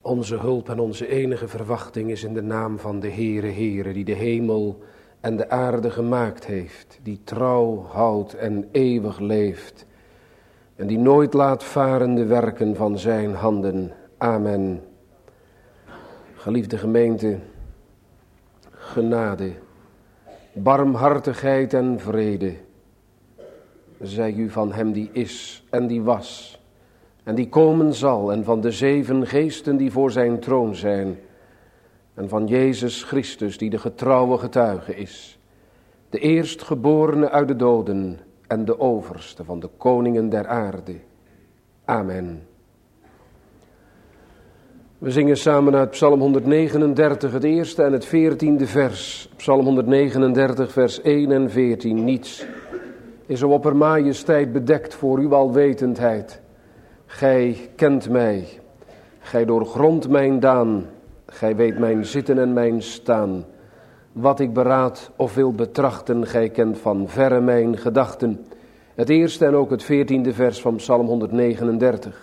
Onze hulp en onze enige verwachting is in de naam van de Heere, die de hemel en de aarde gemaakt heeft, die trouw houdt en eeuwig leeft en die nooit laat varen de werken van zijn handen. Amen. Geliefde gemeente, genade, barmhartigheid en vrede zij u van hem die is en die was en die komen zal, en van de 7 geesten die voor zijn troon zijn, en van Jezus Christus die de getrouwe getuige is, de eerstgeborene uit de doden en de overste van de koningen der aarde. Amen. We zingen samen uit Psalm 139 het eerste en het 14e vers. Psalm 139 vers 1 en 14. Niets is op oppermajesteit bedekt voor uw alwetendheid. Gij kent mij, gij doorgrondt mijn daan, gij weet mijn zitten en mijn staan. Wat ik beraad of wil betrachten, gij kent van verre mijn gedachten. Het eerste en ook het 14e vers van Psalm 139.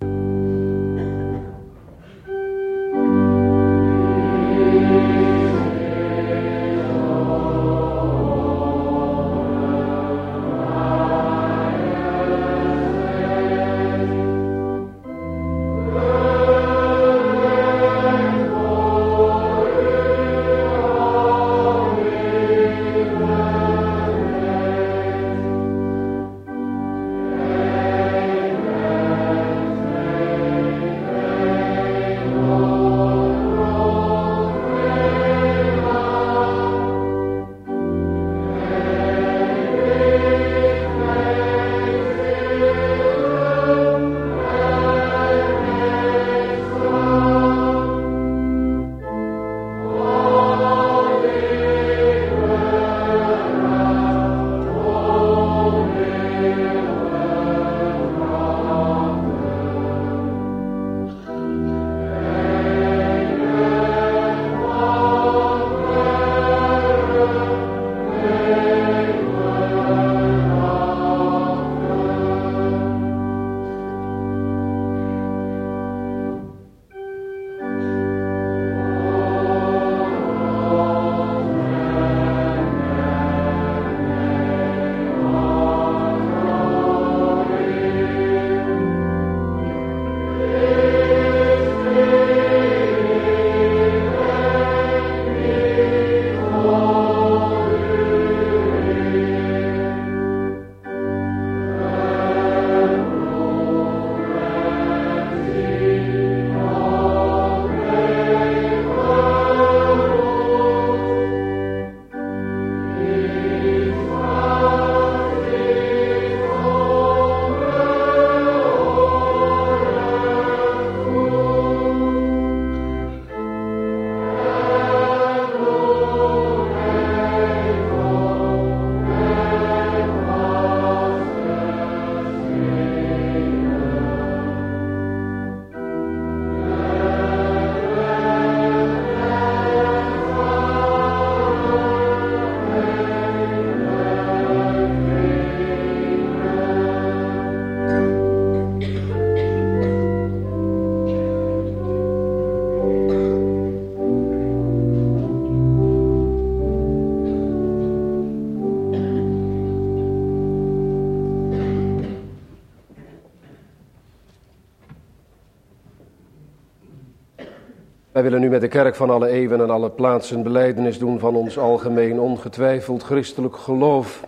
Wij willen nu met de kerk van alle eeuwen en alle plaatsen belijdenis doen van ons algemeen ongetwijfeld christelijk geloof.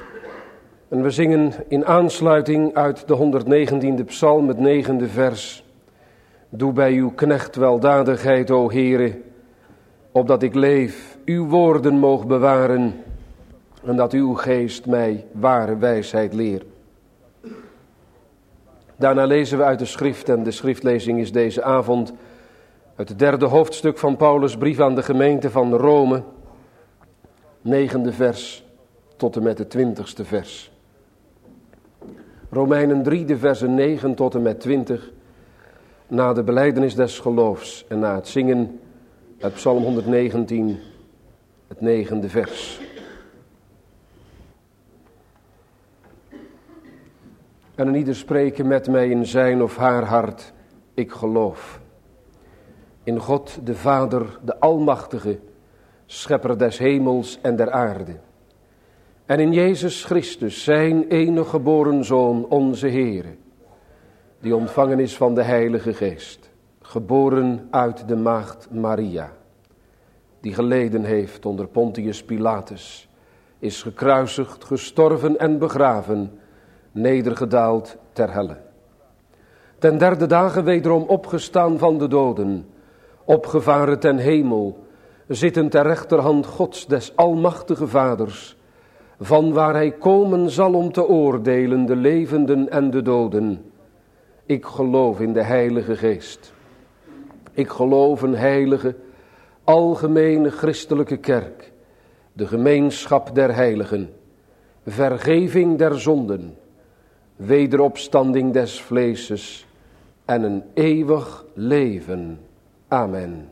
En we zingen in aansluiting uit de 119e psalm het 9e vers. Doe bij uw knecht weldadigheid, o Heere, opdat ik leef, uw woorden moog bewaren en dat uw geest mij ware wijsheid leert. Daarna lezen we uit de schrift en de schriftlezing is deze avond uit het 3e hoofdstuk van Paulus' brief aan de gemeente van Rome, 9e vers tot en met het 20e vers. Romeinen 3, de versen 9 tot en met 20, na de belijdenis des geloofs en na het zingen uit Psalm 119, het 9e vers. En een ieder spreken met mij in zijn of haar hart, ik geloof. in God de Vader, de Almachtige, schepper des hemels en der aarde. En in Jezus Christus, zijn enige geboren Zoon, onze Heere, die ontvangen is van de Heilige Geest, geboren uit de maagd Maria, die geleden heeft onder Pontius Pilatus, is gekruisigd, gestorven en begraven, nedergedaald ter helle. Ten derde dagen wederom opgestaan van de doden, opgevaren ten hemel, zitten ter rechterhand Gods des Almachtige Vaders, van waar hij komen zal om te oordelen de levenden en de doden. Ik geloof in de Heilige Geest. Ik geloof een heilige, algemene christelijke kerk, de gemeenschap der heiligen, vergeving der zonden, wederopstanding des vleeses en een eeuwig leven. Amen.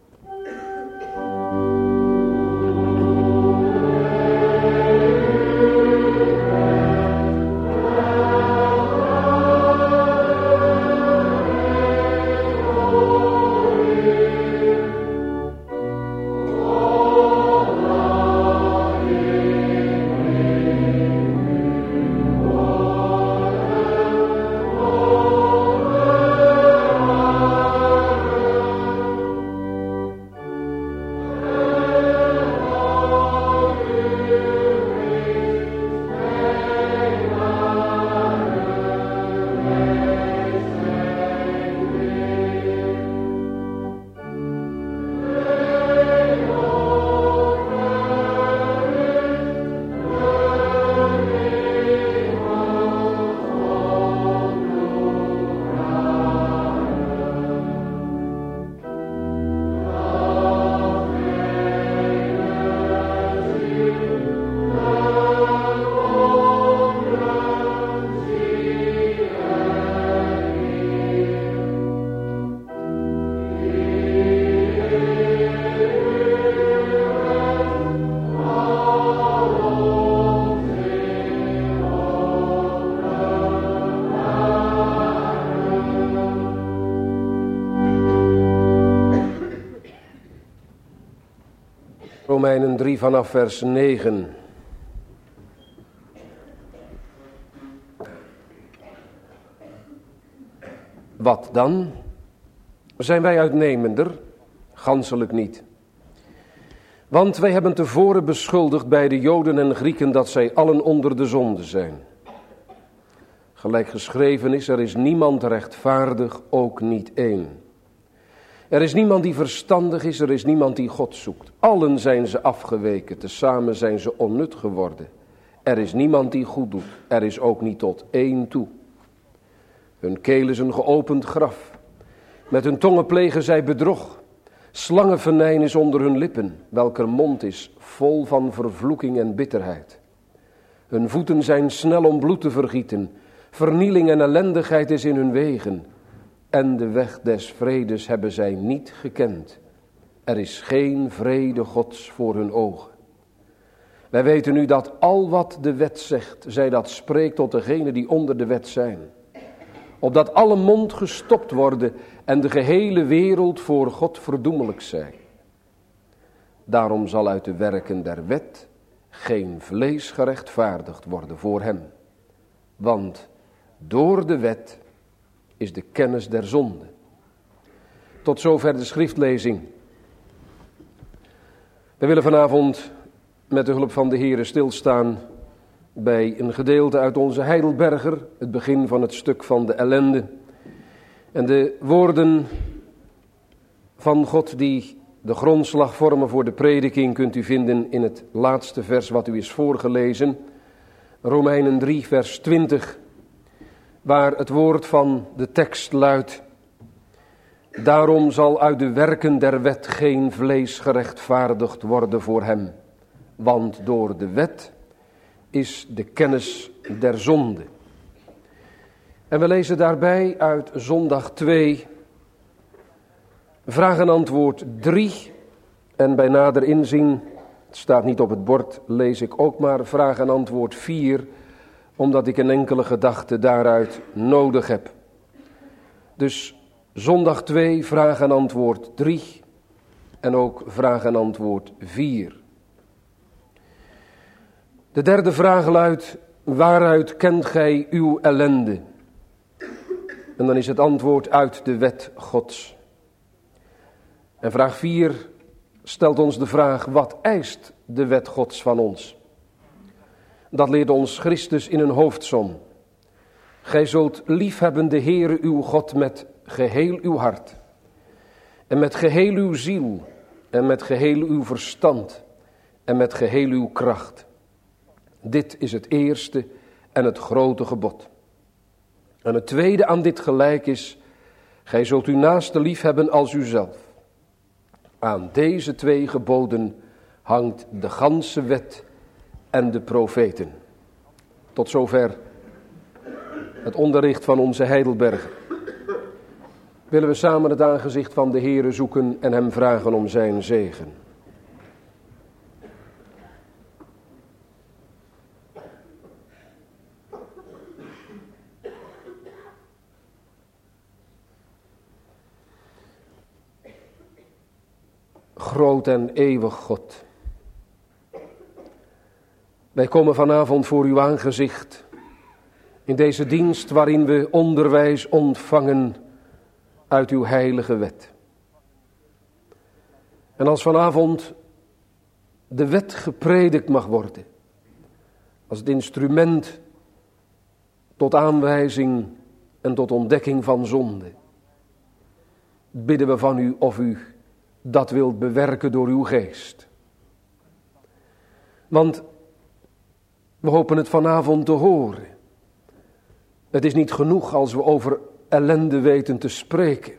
Romeinen 3 vanaf vers 9. Wat dan? Zijn wij uitnemender? Ganselijk niet. Want wij hebben tevoren beschuldigd bij de Joden en Grieken dat zij allen onder de zonde zijn. Gelijk geschreven is, er is niemand rechtvaardig, ook niet één. Er is niemand die verstandig is, er is niemand die God zoekt. Allen zijn ze afgeweken, tezamen zijn ze onnut geworden. Er is niemand die goed doet, er is ook niet tot één toe. Hun keel is een geopend graf. Met hun tongen plegen zij bedrog. Slangenvenijn is onder hun lippen, welker mond is vol van vervloeking en bitterheid. Hun voeten zijn snel om bloed te vergieten. Vernieling en ellendigheid is in hun wegen. En de weg des vredes hebben zij niet gekend. Er is geen vrede Gods voor hun ogen. Wij weten nu dat al wat de wet zegt, zij dat spreekt tot degenen die onder de wet zijn. Opdat alle mond gestopt worden en de gehele wereld voor God verdoemelijk zij. Daarom zal uit de werken der wet geen vlees gerechtvaardigd worden voor hem. Want door de wet is de kennis der zonde. Tot zover de schriftlezing. We willen vanavond met de hulp van de Heere stilstaan bij een gedeelte uit onze Heidelberger, het begin van het stuk van de ellende. En de woorden van God die de grondslag vormen voor de prediking kunt u vinden in het laatste vers wat u is voorgelezen. Romeinen 3 vers 20, waar het woord van de tekst luidt: daarom zal uit de werken der wet geen vlees gerechtvaardigd worden voor hem, want door de wet is de kennis der zonde. En we lezen daarbij uit zondag 2, vraag en antwoord 3. En bij nader inzien, het staat niet op het bord, lees ik ook maar vraag en antwoord 4, omdat ik een enkele gedachte daaruit nodig heb. Dus Zondag 2, vraag en antwoord 3 en ook vraag en antwoord 4. De derde vraag luidt: waaruit kent gij uw ellende? En dan is het antwoord: uit de wet Gods. En vraag 4 stelt ons de vraag: wat eist de wet Gods van ons? Dat leert ons Christus in een hoofdsom. Gij zult liefhebben de Heere uw God met geheel uw hart, en met geheel uw ziel, en met geheel uw verstand, en met geheel uw kracht. Dit is het eerste en het grote gebod. En het tweede aan dit gelijk is: gij zult uw naaste liefhebben als uzelf. Aan deze 2 geboden hangt de ganse wet en de profeten. Tot zover het onderricht van onze Heidelberger. Willen we samen het aangezicht van de Heere zoeken en hem vragen om zijn zegen. Groot en eeuwig God, wij komen vanavond voor uw aangezicht in deze dienst waarin we onderwijs ontvangen uit uw heilige wet. En als vanavond de wet gepredikt mag worden, als het instrument tot aanwijzing en tot ontdekking van zonde, bidden we van u of u dat wilt bewerken door uw geest. Want we hopen het vanavond te horen. Het is niet genoeg als we over ellende weten te spreken.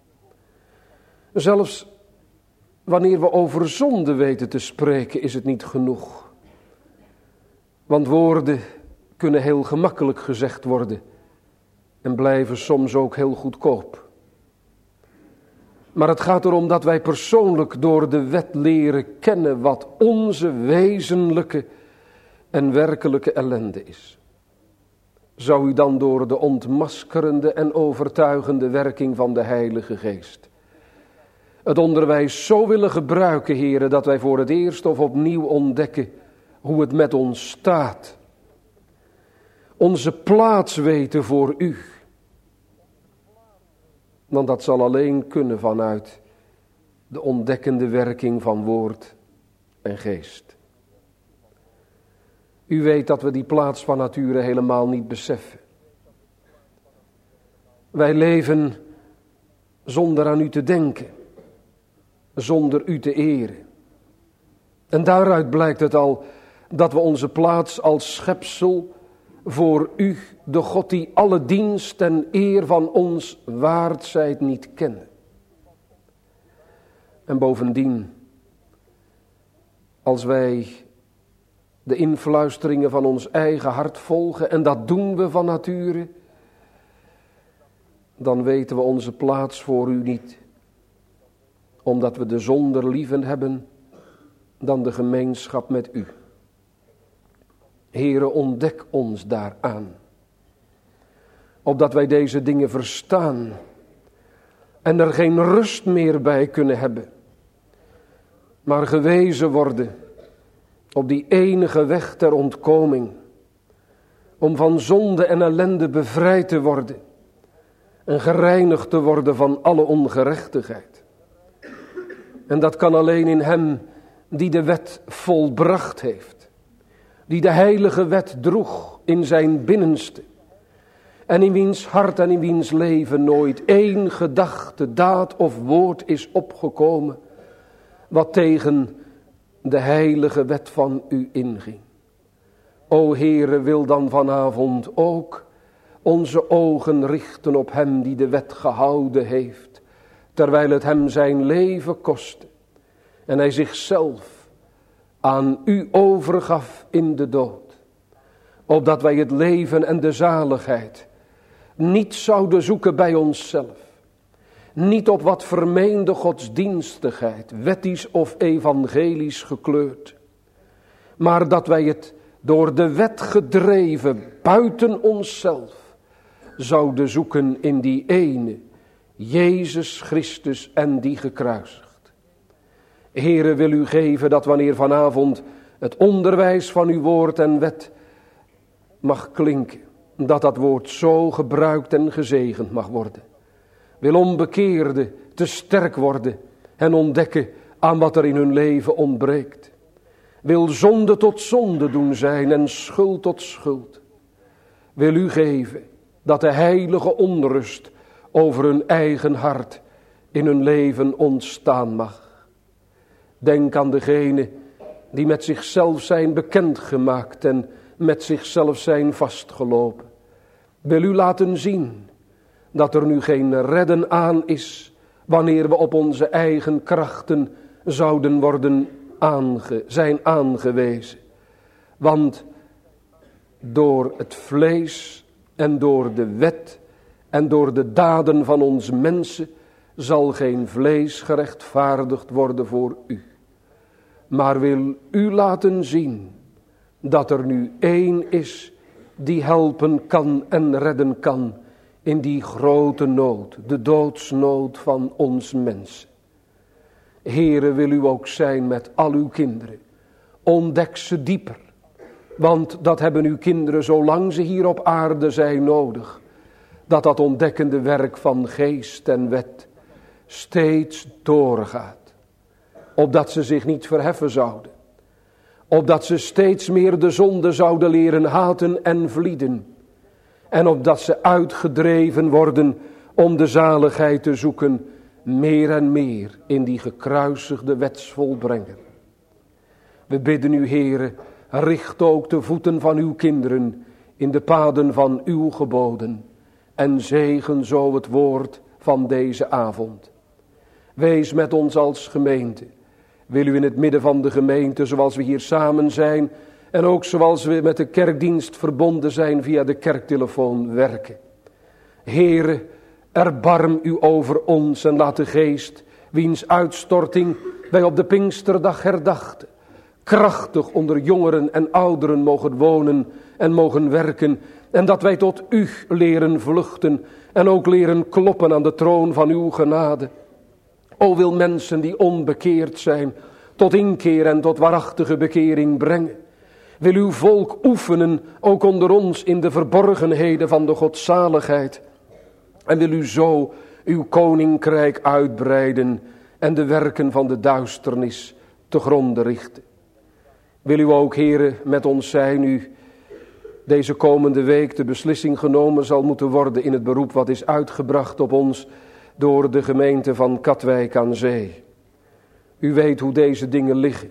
Zelfs wanneer we over zonde weten te spreken, is het niet genoeg. Want woorden kunnen heel gemakkelijk gezegd worden en blijven soms ook heel goedkoop. Maar het gaat erom dat wij persoonlijk door de wet leren kennen wat onze wezenlijke en werkelijke ellende is. Zou u dan door de ontmaskerende en overtuigende werking van de Heilige Geest het onderwijs zo willen gebruiken, heren, dat wij voor het eerst of opnieuw ontdekken hoe het met ons staat. Onze plaats weten voor u. Want dat zal alleen kunnen vanuit de ontdekkende werking van woord en geest. U weet dat we die plaats van nature helemaal niet beseffen. Wij leven zonder aan u te denken, zonder u te eren. En daaruit blijkt het al dat we onze plaats als schepsel voor u, de God die alle dienst en eer van ons waard zijt, niet kennen. En bovendien, als wij de influisteringen van ons eigen hart volgen, en dat doen we van nature, dan weten we onze plaats voor u niet, omdat we de zonde liever hebben dan de gemeenschap met u. Heere, ontdek ons daaraan, opdat wij deze dingen verstaan en er geen rust meer bij kunnen hebben, maar gewezen worden op die enige weg ter ontkoming, om van zonde en ellende bevrijd te worden en gereinigd te worden van alle ongerechtigheid. En dat kan alleen in hem die de wet volbracht heeft, die de heilige wet droeg in zijn binnenste, en in wiens hart en in wiens leven nooit één gedachte, daad of woord is opgekomen wat tegen de heilige wet van u inging. O Heere, wil dan vanavond ook onze ogen richten op hem die de wet gehouden heeft, terwijl het hem zijn leven kostte en hij zichzelf aan u overgaf in de dood, opdat wij het leven en de zaligheid niet zouden zoeken bij onszelf, niet op wat vermeende godsdienstigheid, wettisch of evangelisch gekleurd, maar dat wij het door de wet gedreven buiten onszelf zouden zoeken in die ene, Jezus Christus en die gekruisigd. Heere, wil u geven dat wanneer vanavond het onderwijs van uw woord en wet mag klinken, dat dat woord zo gebruikt en gezegend mag worden. Wil onbekeerden te sterk worden en ontdekken aan wat er in hun leven ontbreekt. Wil zonde tot zonde doen zijn en schuld tot schuld. Wil u geven dat de heilige onrust over hun eigen hart in hun leven ontstaan mag. Denk aan degenen die met zichzelf zijn bekendgemaakt en met zichzelf zijn vastgelopen. Wil u laten zien dat er nu geen redden aan is wanneer we op onze eigen krachten zouden worden zijn aangewezen. Want door het vlees en door de wet en door de daden van ons mensen zal geen vlees gerechtvaardigd worden voor u. Maar wil u laten zien dat er nu één is die helpen kan en redden kan in die grote nood, de doodsnood van ons mensen. Heere, wil u ook zijn met al uw kinderen. Ontdek ze dieper, want dat hebben uw kinderen zolang ze hier op aarde zijn nodig. Dat ontdekkende werk van geest en wet steeds doorgaat. Opdat ze zich niet verheffen zouden. Opdat ze steeds meer de zonde zouden leren haten en vlieden. En opdat ze uitgedreven worden om de zaligheid te zoeken, meer en meer in die gekruisigde wetsvolbrenger. We bidden u, Heere, richt ook de voeten van uw kinderen in de paden van uw geboden. En zegen zo het woord van deze avond. Wees met ons als gemeente. Wil u in het midden van de gemeente, zoals we hier samen zijn, en ook zoals we met de kerkdienst verbonden zijn via de kerktelefoon werken. Heere, erbarm u over ons en laat de geest, wiens uitstorting wij op de Pinksterdag herdachten, krachtig onder jongeren en ouderen mogen wonen en mogen werken. En dat wij tot u leren vluchten en ook leren kloppen aan de troon van uw genade. O, wil mensen die onbekeerd zijn tot inkeer en tot waarachtige bekering brengen. Wil uw volk oefenen, ook onder ons, in de verborgenheden van de godzaligheid. En wil u zo uw koninkrijk uitbreiden en de werken van de duisternis te gronde richten. Wil u ook, Heere, met ons zijn, u deze komende week de beslissing genomen zal moeten worden in het beroep wat is uitgebracht op ons door de gemeente van Katwijk aan Zee. U weet hoe deze dingen liggen.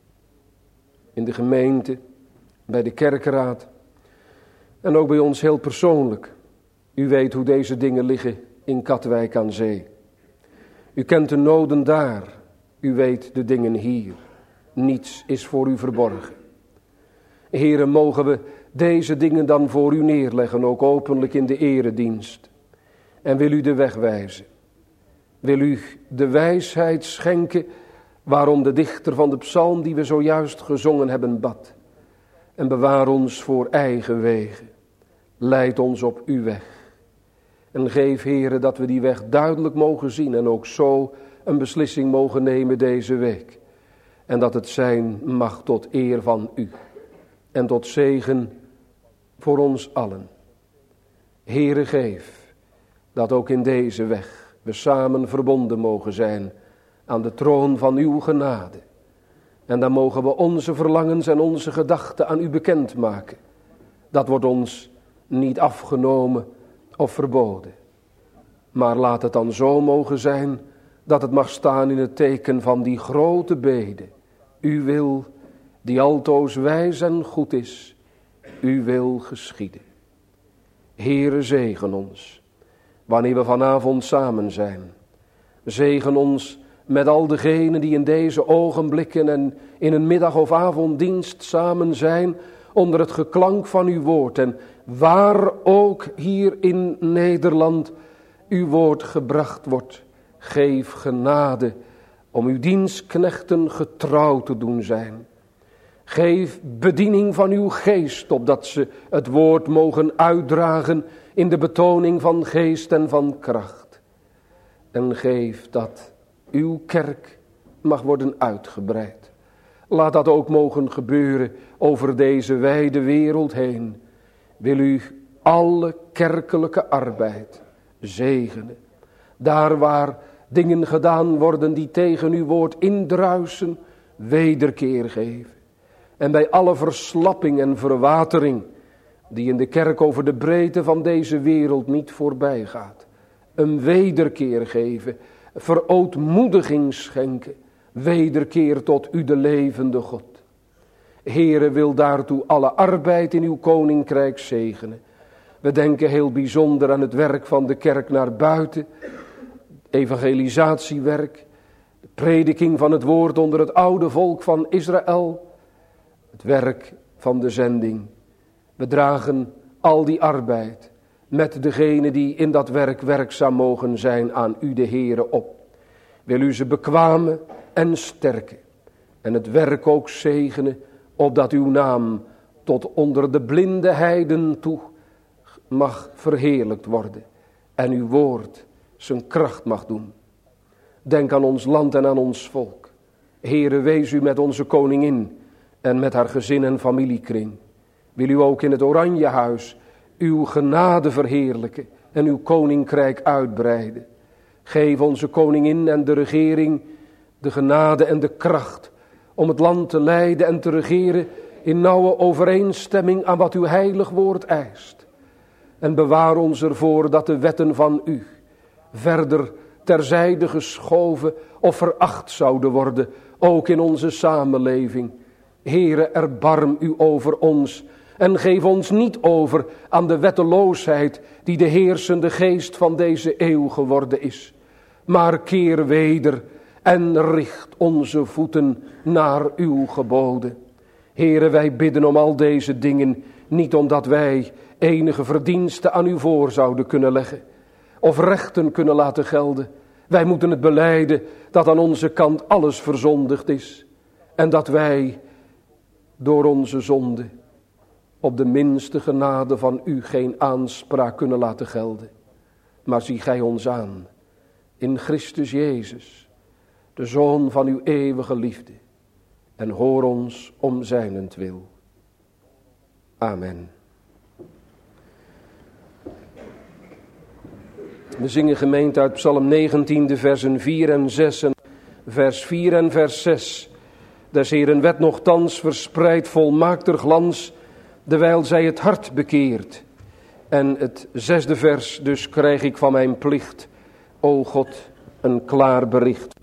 In de gemeente, bij de kerkraad en ook bij ons heel persoonlijk. U weet hoe deze dingen liggen in Katwijk aan Zee. U kent de noden daar. U weet de dingen hier. Niets is voor u verborgen. Heere, mogen we deze dingen dan voor u neerleggen, ook openlijk in de eredienst. En wil u de weg wijzen. Wil u de wijsheid schenken waarom de dichter van de psalm die we zojuist gezongen hebben bad. En bewaar ons voor eigen wegen. Leid ons op uw weg. En geef, Heere, dat we die weg duidelijk mogen zien en ook zo een beslissing mogen nemen deze week. En dat het zijn mag tot eer van u. En tot zegen voor ons allen. Heere, geef dat ook in deze weg we samen verbonden mogen zijn aan de troon van uw genade. En dan mogen we onze verlangens en onze gedachten aan u bekendmaken. Dat wordt ons niet afgenomen of verboden. Maar laat het dan zo mogen zijn dat het mag staan in het teken van die grote bede. Uw wil, die altoos wijs en goed is, uw wil geschieden. Heere, zegen ons, wanneer we vanavond samen zijn. Zegen ons met al degenen die in deze ogenblikken en in een middag- of avonddienst samen zijn onder het geklank van uw woord. En waar ook hier in Nederland uw woord gebracht wordt, geef genade om uw dienstknechten getrouw te doen zijn. Geef bediening van uw geest, opdat ze het woord mogen uitdragen in de betoning van geest en van kracht. en geef dat uw kerk mag worden uitgebreid. Laat dat ook mogen gebeuren over deze wijde wereld heen. Wil u alle kerkelijke arbeid zegenen. Daar waar dingen gedaan worden die tegen uw woord indruisen, wederkeer geven. En bij alle verslapping en verwatering die in de kerk over de breedte van deze wereld niet voorbij gaat, een wederkeer geven, verootmoediging schenken, wederkeer tot u de levende God. Heere, wil daartoe alle arbeid in uw koninkrijk zegenen. We denken heel bijzonder aan het werk van de kerk naar buiten, evangelisatiewerk, de prediking van het woord onder het oude volk van Israël, het werk van de zending. We dragen al die arbeid met degenen die in dat werk werkzaam mogen zijn aan u de Heere op. Wil u ze bekwamen en sterken en het werk ook zegenen, opdat uw naam tot onder de blinde heiden toe mag verheerlijkt worden en uw woord zijn kracht mag doen. Denk aan ons land en aan ons volk. Heere, wees u met onze koningin en met haar gezin en familiekring. Wil u ook in het Oranjehuis uw genade verheerlijken en uw koninkrijk uitbreiden. Geef onze koningin en de regering de genade en de kracht om het land te leiden en te regeren in nauwe overeenstemming aan wat uw heilig woord eist. En bewaar ons ervoor dat de wetten van u verder terzijde geschoven of veracht zouden worden, ook in onze samenleving. Heere, erbarm u over ons en geef ons niet over aan de wetteloosheid die de heersende geest van deze eeuw geworden is. Maar keer weder en richt onze voeten naar uw geboden. Heere, wij bidden om al deze dingen, niet omdat wij enige verdiensten aan u voor zouden kunnen leggen of rechten kunnen laten gelden. Wij moeten het belijden dat aan onze kant alles verzondigd is en dat wij door onze zonde op de minste genade van u geen aanspraak kunnen laten gelden. Maar zie gij ons aan in Christus Jezus, de Zoon van uw eeuwige liefde, en hoor ons om zijnentwil. Amen. We zingen gemeente uit Psalm 19, de versen 4 en 6 en vers 4 en vers 6. Des Heeren wet nochtans verspreidt volmaakter glans, dewijl zij het hart bekeert. En het 6e vers, dus krijg ik van mijn plicht, o God, een klaar bericht.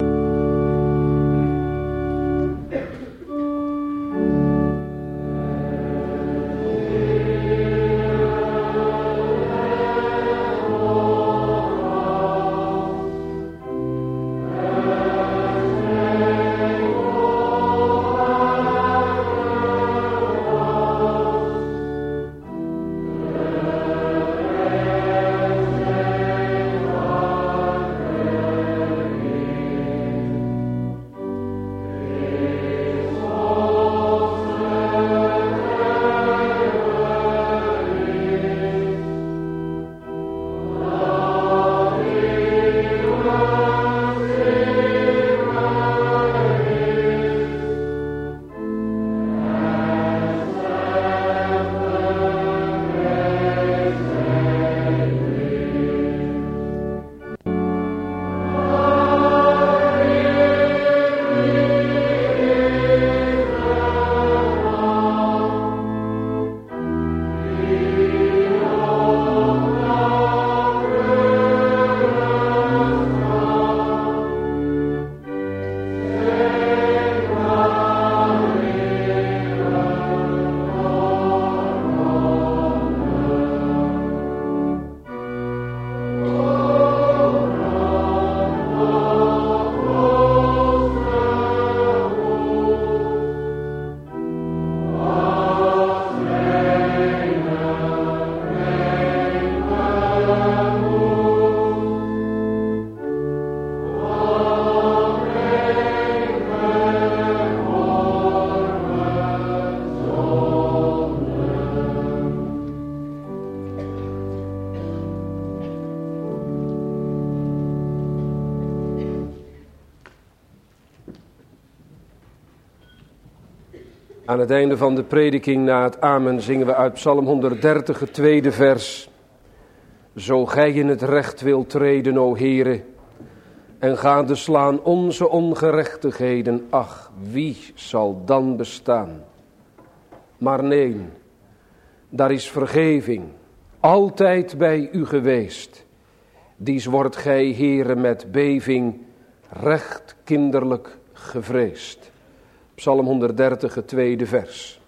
Aan het einde van de prediking na het amen zingen we uit Psalm 130 het tweede vers. Zo gij in het recht wilt treden, o Heere, en gadeslaan onze ongerechtigheden, ach, wie zal dan bestaan? Maar nee, daar is vergeving, altijd bij u geweest. Dies wordt gij, Heere, met beving recht kinderlijk gevreesd. Psalm 130, het tweede vers.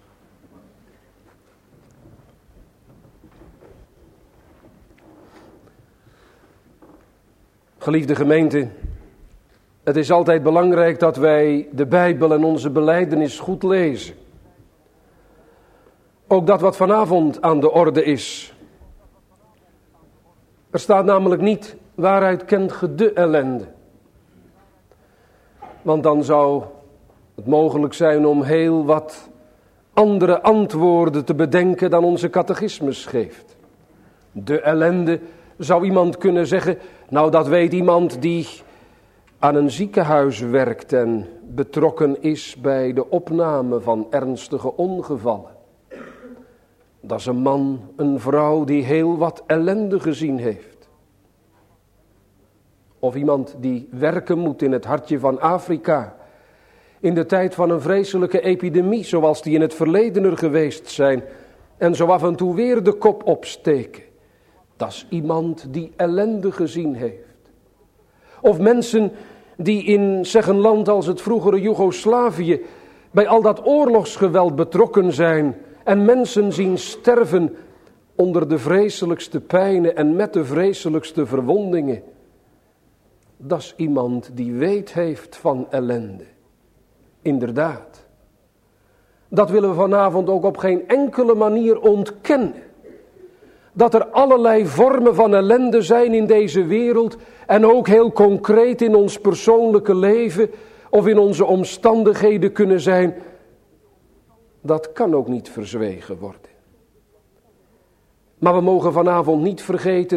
Geliefde gemeente, het is altijd belangrijk dat wij de Bijbel en onze belijdenis goed lezen. Ook dat wat vanavond aan de orde is. Er staat namelijk niet, waaruit kent ge de ellende? Want dan zou het mogelijk zijn om heel wat andere antwoorden te bedenken dan onze catechismus geeft. De ellende, zou iemand kunnen zeggen, nou dat weet iemand die aan een ziekenhuis werkt en betrokken is bij de opname van ernstige ongevallen. Dat is een man, een vrouw die heel wat ellende gezien heeft. Of iemand die werken moet in het hartje van Afrika, in de tijd van een vreselijke epidemie, zoals die in het verleden er geweest zijn, en zo af en toe weer de kop opsteken. Dat is iemand die ellende gezien heeft. Of mensen die in, zeg een land als het vroegere Joegoslavië, bij al dat oorlogsgeweld betrokken zijn en mensen zien sterven onder de vreselijkste pijnen en met de vreselijkste verwondingen. Dat is iemand die weet heeft van ellende. Inderdaad. Dat willen we vanavond ook op geen enkele manier ontkennen. Dat er allerlei vormen van ellende zijn in deze wereld en ook heel concreet in ons persoonlijke leven of in onze omstandigheden kunnen zijn. Dat kan ook niet verzwegen worden. Maar we mogen vanavond niet vergeten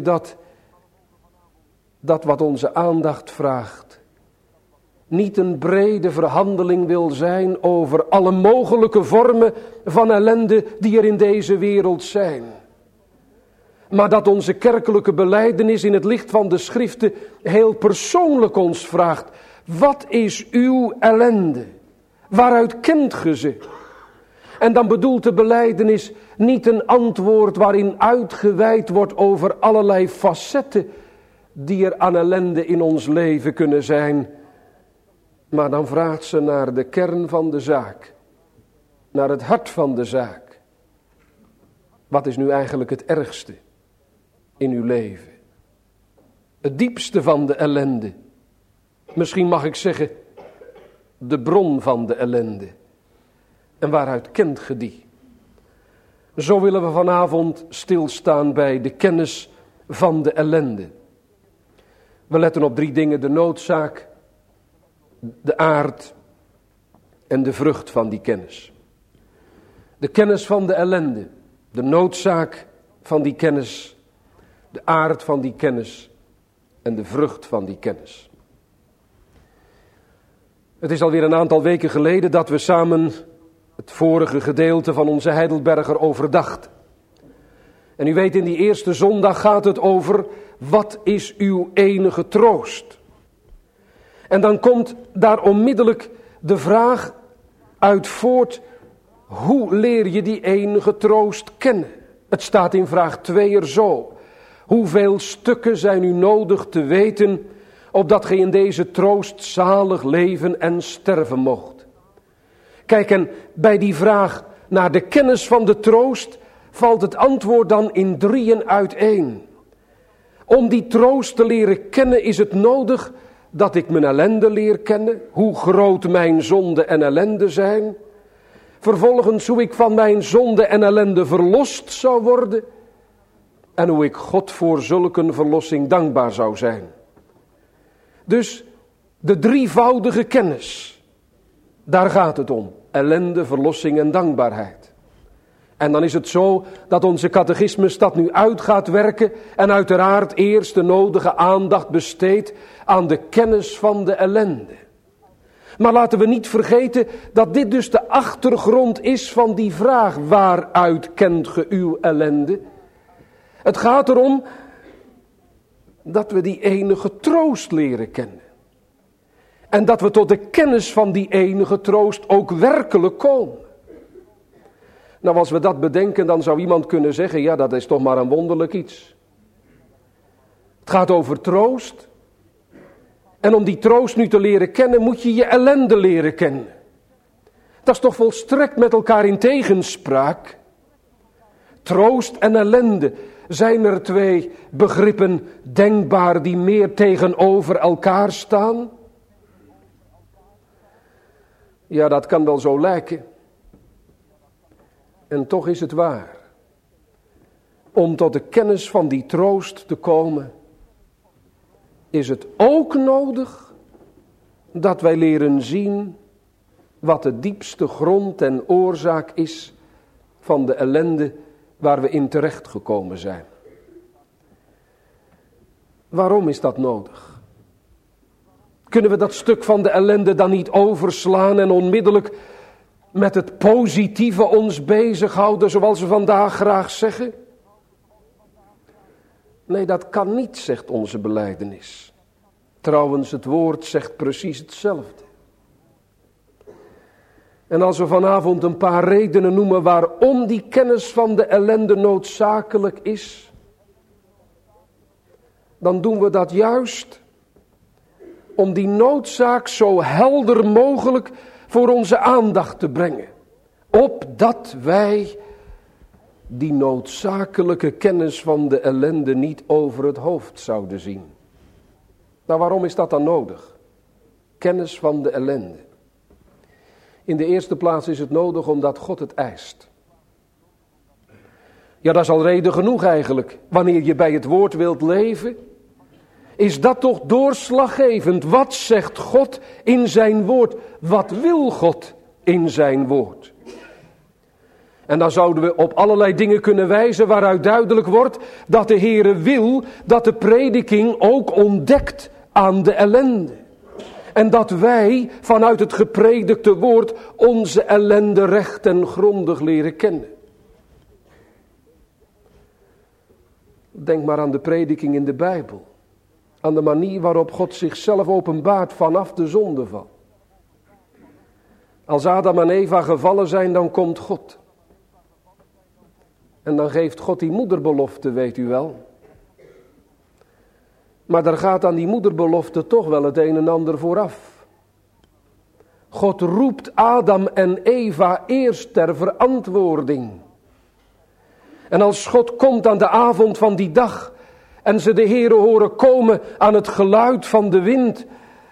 dat wat onze aandacht vraagt niet een brede verhandeling wil zijn over alle mogelijke vormen van ellende die er in deze wereld zijn. Maar dat onze kerkelijke belijdenis in het licht van de schriften heel persoonlijk ons vraagt. Wat is uw ellende? Waaruit kent ge ze? En dan bedoelt de belijdenis niet een antwoord waarin uitgeweid wordt over allerlei facetten die er aan ellende in ons leven kunnen zijn. Maar dan vraagt ze naar de kern van de zaak. Naar het hart van de zaak. Wat is nu eigenlijk het ergste in uw leven? Het diepste van de ellende. Misschien mag ik zeggen, de bron van de ellende. En waaruit kent ge die? Zo willen we vanavond stilstaan bij de kennis van de ellende. We letten op 3 dingen: de noodzaak, de aard en de vrucht van die kennis. De kennis van de ellende, de noodzaak van die kennis, de aard van die kennis en de vrucht van die kennis. Het is alweer een aantal weken geleden dat we samen het vorige gedeelte van onze Heidelberger overdachten. En u weet, in die eerste zondag gaat het over, wat is uw enige troost? En dan komt daar onmiddellijk de vraag uit voort, hoe leer je die enige troost kennen? Het staat in vraag 2 er zo. Hoeveel stukken zijn u nodig te weten, opdat gij in deze troost zalig leven en sterven moogt? Kijk, en bij die vraag naar de kennis van de troost valt het antwoord dan in 3 uiteen. Om die troost te leren kennen is het nodig dat ik mijn ellende leer kennen, hoe groot mijn zonde en ellende zijn. Vervolgens hoe ik van mijn zonde en ellende verlost zou worden. En hoe ik God voor zulke een verlossing dankbaar zou zijn. Dus de drievoudige kennis, daar gaat het om. Ellende, verlossing en dankbaarheid. En dan is het zo dat onze catechismus dat nu uit gaat werken en uiteraard eerst de nodige aandacht besteedt aan de kennis van de ellende. Maar laten we niet vergeten dat dit dus de achtergrond is van die vraag: waaruit kent ge uw ellende? Het gaat erom dat we die enige troost leren kennen. En dat we tot de kennis van die enige troost ook werkelijk komen. Nou, als we dat bedenken, dan zou iemand kunnen zeggen: ja, dat is toch maar een wonderlijk iets. Het gaat over troost. En om die troost nu te leren kennen, moet je je ellende leren kennen. Dat is toch volstrekt met elkaar in tegenspraak? Troost en ellende, zijn er twee begrippen denkbaar die meer tegenover elkaar staan? Ja, dat kan wel zo lijken. En toch is het waar. Om tot de kennis van die troost te komen, is het ook nodig dat wij leren zien wat de diepste grond en oorzaak is van de ellende waar we in terecht gekomen zijn. Waarom is dat nodig? Kunnen we dat stuk van de ellende dan niet overslaan en onmiddellijk met het positieve ons bezighouden, zoals we vandaag graag zeggen? Nee, dat kan niet, zegt onze belijdenis. Trouwens, het woord zegt precies hetzelfde. En als we vanavond een paar redenen noemen waarom die kennis van de ellende noodzakelijk is, dan doen we dat juist om die noodzaak zo helder mogelijk voor onze aandacht te brengen. Opdat wij die noodzakelijke kennis van de ellende niet over het hoofd zouden zien. Nou, waarom is dat dan nodig? Kennis van de ellende. In de eerste plaats is het nodig omdat God het eist. Ja, dat is al reden genoeg eigenlijk. Wanneer je bij het woord wilt leven, is dat toch doorslaggevend. Wat zegt God in zijn woord? Wat wil God in zijn woord? En dan zouden we op allerlei dingen kunnen wijzen waaruit duidelijk wordt dat de Heere wil dat de prediking ook ontdekt aan de ellende. En dat wij vanuit het gepredikte woord onze ellende recht en grondig leren kennen. Denk maar aan de prediking in de Bijbel. Aan de manier waarop God zichzelf openbaart vanaf de zondeval. Als Adam en Eva gevallen zijn, dan komt God. En dan geeft God die moederbelofte, weet u wel. Maar daar gaat aan die moederbelofte toch wel het een en ander vooraf. God roept Adam en Eva eerst ter verantwoording. En als God komt aan de avond van die dag en ze de Heere horen komen aan het geluid van de wind,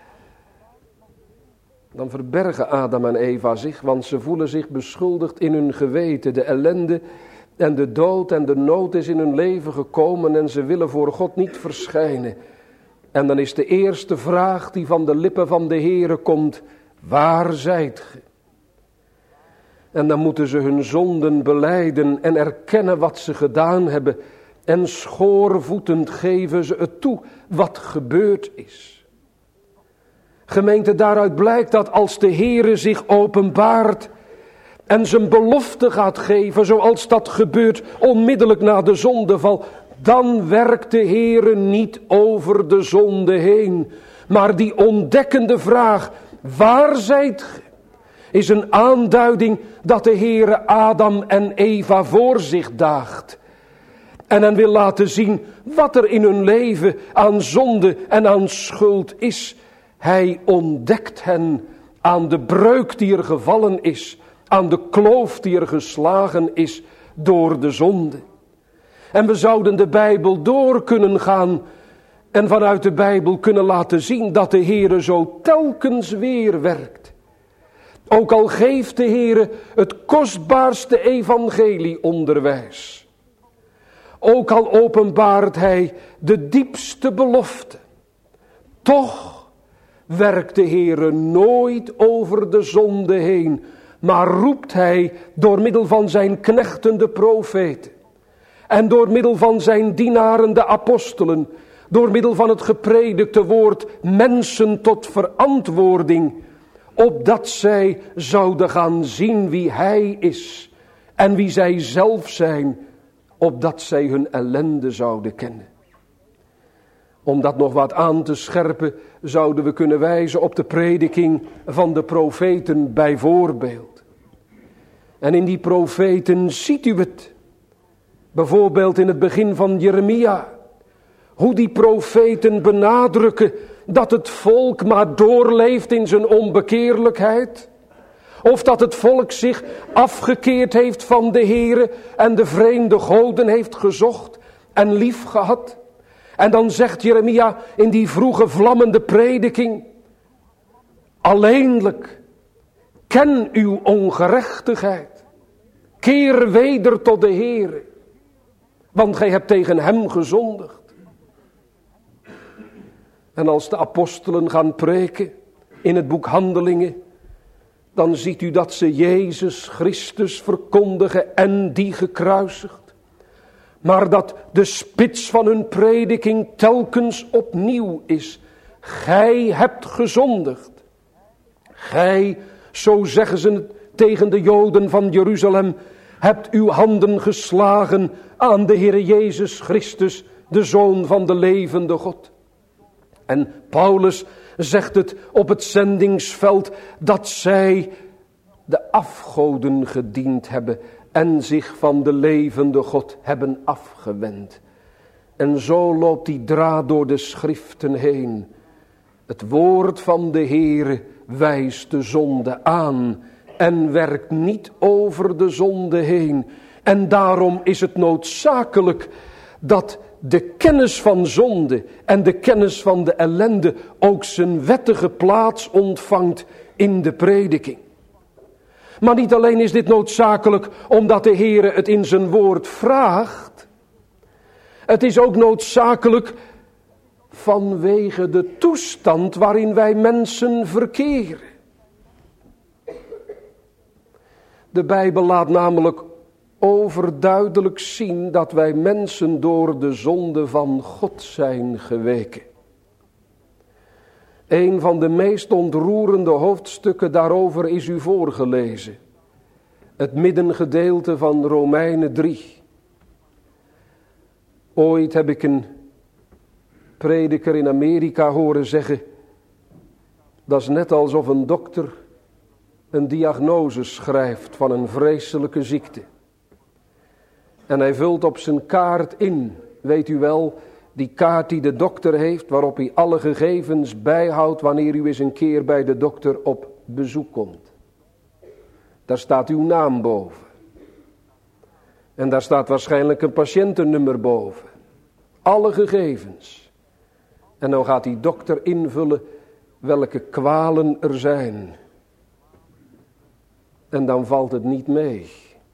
dan verbergen Adam en Eva zich, want ze voelen zich beschuldigd in hun geweten. De ellende en de dood en de nood is in hun leven gekomen en ze willen voor God niet verschijnen. En dan is de eerste vraag die van de lippen van de Heere komt: waar zijt ge? En dan moeten ze hun zonden belijden en erkennen wat ze gedaan hebben. En schoorvoetend geven ze het toe wat gebeurd is. Gemeente, daaruit blijkt dat als de Heere zich openbaart en zijn belofte gaat geven, zoals dat gebeurt onmiddellijk na de zondeval, dan werkt de Heere niet over de zonde heen. Maar die ontdekkende vraag: waar zijt ge? Is een aanduiding dat de Heere Adam en Eva voor zich daagt. En hen wil laten zien wat er in hun leven aan zonde en aan schuld is. Hij ontdekt hen aan de breuk die er gevallen is, aan de kloof die er geslagen is door de zonde. En we zouden de Bijbel door kunnen gaan en vanuit de Bijbel kunnen laten zien dat de Heere zo telkens weer werkt. Ook al geeft de Heere het kostbaarste evangelieonderwijs. Ook al openbaart hij de diepste belofte. Toch werkt de Heere nooit over de zonde heen, maar roept hij door middel van zijn knechten de profeten en door middel van zijn dienaren de apostelen, door middel van het gepredikte woord mensen tot verantwoording, opdat zij zouden gaan zien wie Hij is en wie zij zelf zijn, opdat zij hun ellende zouden kennen. Om dat nog wat aan te scherpen, zouden we kunnen wijzen op de prediking van de profeten bijvoorbeeld. En in die profeten ziet u het. Bijvoorbeeld in het begin van Jeremia. Hoe die profeten benadrukken dat het volk maar doorleeft in zijn onbekeerlijkheid. Of dat het volk zich afgekeerd heeft van de Heere en de vreemde goden heeft gezocht en lief gehad. En dan zegt Jeremia in die vroege vlammende prediking: alleenlijk, ken uw ongerechtigheid. Keer weder tot de Heere, want gij hebt tegen hem gezondigd. En als de apostelen gaan preken in het boek Handelingen, dan ziet u dat ze Jezus Christus verkondigen en die gekruisigd. Maar dat de spits van hun prediking telkens opnieuw is: gij hebt gezondigd. Gij, zo zeggen ze het tegen de Joden van Jeruzalem, hebt uw handen geslagen aan de Heere Jezus Christus, de Zoon van de levende God. En Paulus zegt het op het zendingsveld dat zij de afgoden gediend hebben en zich van de levende God hebben afgewend. En zo loopt die draad door de schriften heen. Het woord van de Heere wijst de zonde aan en werkt niet over de zonde heen. En daarom is het noodzakelijk dat de kennis van zonde en de kennis van de ellende ook zijn wettige plaats ontvangt in de prediking. Maar niet alleen is dit noodzakelijk omdat de Heere het in zijn woord vraagt. Het is ook noodzakelijk vanwege de toestand waarin wij mensen verkeren. De Bijbel laat namelijk overduidelijk zien dat wij mensen door de zonde van God zijn geweken. Een van de meest ontroerende hoofdstukken daarover is u voorgelezen. Het middengedeelte van Romeinen 3. Ooit heb ik een prediker in Amerika horen zeggen: dat is net alsof een dokter een diagnose schrijft van een vreselijke ziekte. En hij vult op zijn kaart in, weet u wel, die kaart die de dokter heeft, waarop hij alle gegevens bijhoudt wanneer u eens een keer bij de dokter op bezoek komt. Daar staat uw naam boven. En daar staat waarschijnlijk een patiëntennummer boven. Alle gegevens. En dan gaat die dokter invullen welke kwalen er zijn. En dan valt het niet mee.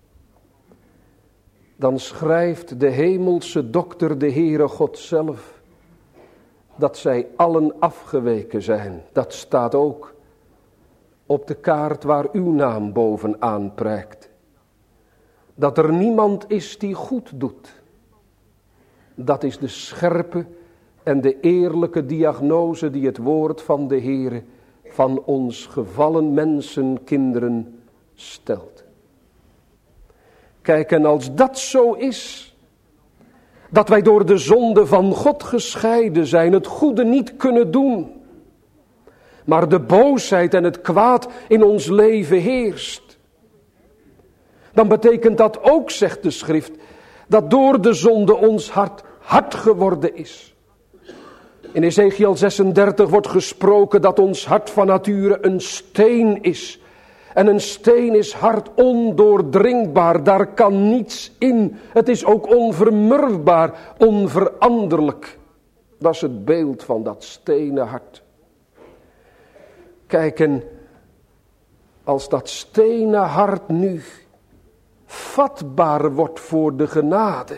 Dan schrijft de hemelse dokter, de Heere God zelf, dat zij allen afgeweken zijn. Dat staat ook op de kaart waar uw naam bovenaan prijkt. Dat er niemand is die goed doet. Dat is de scherpe en de eerlijke diagnose die het woord van de Heere van ons gevallen mensenkinderen stelt. Kijk, en als dat zo is, dat wij door de zonde van God gescheiden zijn, het goede niet kunnen doen, maar de boosheid en het kwaad in ons leven heerst, dan betekent dat ook, zegt de schrift, dat door de zonde ons hart hard geworden is. In Ezekiel 36 wordt gesproken dat ons hart van nature een steen is. En een steen is hard, ondoordringbaar, daar kan niets in. Het is ook onvermurwbaar, onveranderlijk. Dat is het beeld van dat stenen hart. Kijk, en als dat stenen hart nu vatbaar wordt voor de genade,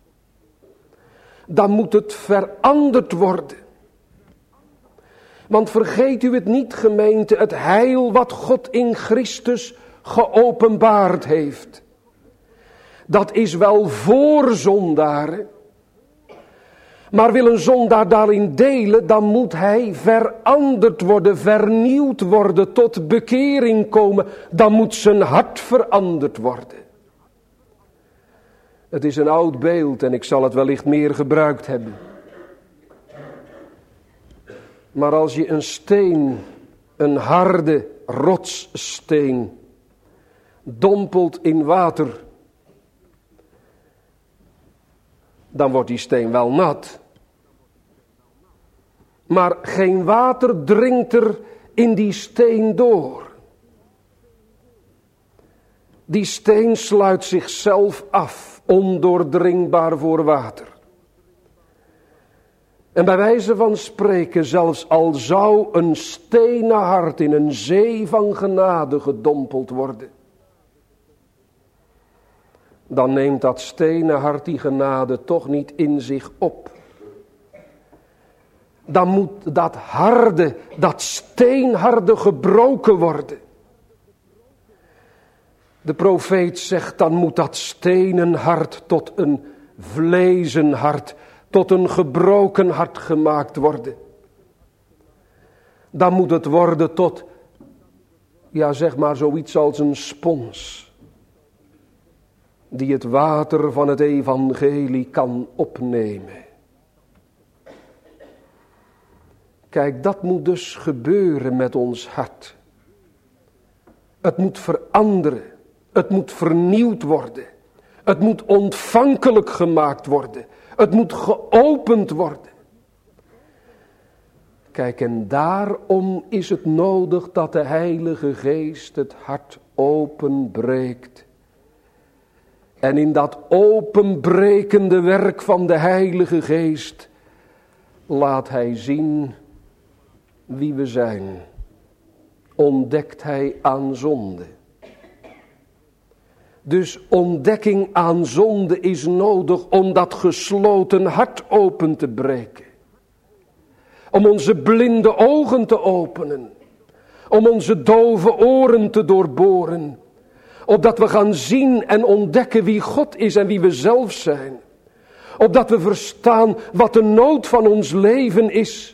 dan moet het veranderd worden. Want vergeet u het niet, gemeente, het heil wat God in Christus geopenbaard heeft. Dat is wel voor zondaren, Maar wil een zondaar daarin delen, dan moet hij veranderd worden, vernieuwd worden, tot bekering komen. Dan moet zijn hart veranderd worden. Het is een oud beeld en ik zal het wellicht meer gebruikt hebben. Maar als je een steen, een harde rotssteen, dompelt in water, dan wordt die steen wel nat. Maar geen water dringt er in die steen door. Die steen sluit zichzelf af, ondoordringbaar voor water. En bij wijze van spreken, zelfs al zou een stenen hart in een zee van genade gedompeld worden, dan neemt dat stenen hart die genade toch niet in zich op. Dan moet dat harde, dat steenharde gebroken worden. De profeet zegt, dan moet dat stenen hart tot een vlezen hart, tot een gebroken hart gemaakt worden. Dan moet het worden tot, ja zeg maar zoiets als een spons, die het water van het evangelie kan opnemen. Kijk, dat moet dus gebeuren met ons hart. Het moet veranderen. Het moet vernieuwd worden. Het moet ontvankelijk gemaakt worden. Het moet geopend worden. Kijk, en daarom is het nodig dat de Heilige Geest het hart openbreekt. En in dat openbrekende werk van de Heilige Geest laat Hij zien wie we zijn. Ontdekt Hij aan zonde. Dus ontdekking aan zonde is nodig om dat gesloten hart open te breken. Om onze blinde ogen te openen. Om onze dove oren te doorboren. Opdat we gaan zien en ontdekken wie God is en wie we zelf zijn. Opdat we verstaan wat de nood van ons leven is.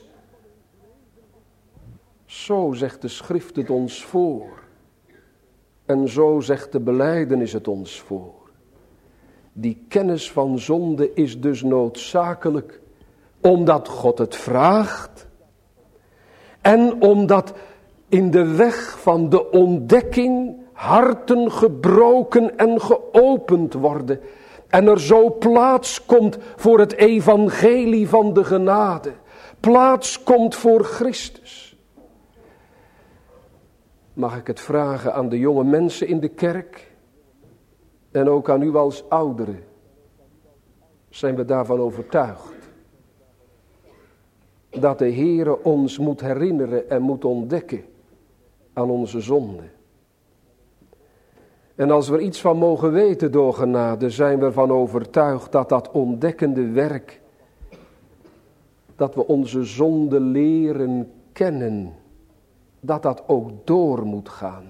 Zo zegt de schrift het ons voor. En zo zegt de belijdenis het ons voor. Die kennis van zonde is dus noodzakelijk, omdat God het vraagt. En omdat in de weg van de ontdekking harten gebroken en geopend worden. En er zo plaats komt voor het evangelie van de genade. Plaats komt voor Christus. Mag ik het vragen aan de jonge mensen in de kerk en ook aan u als ouderen? Zijn we daarvan overtuigd? Dat de Heere ons moet herinneren en moet ontdekken aan onze zonde. En als we er iets van mogen weten door genade, zijn we ervan overtuigd dat dat ontdekkende werk, dat we onze zonde leren kennen, dat ook door moet gaan.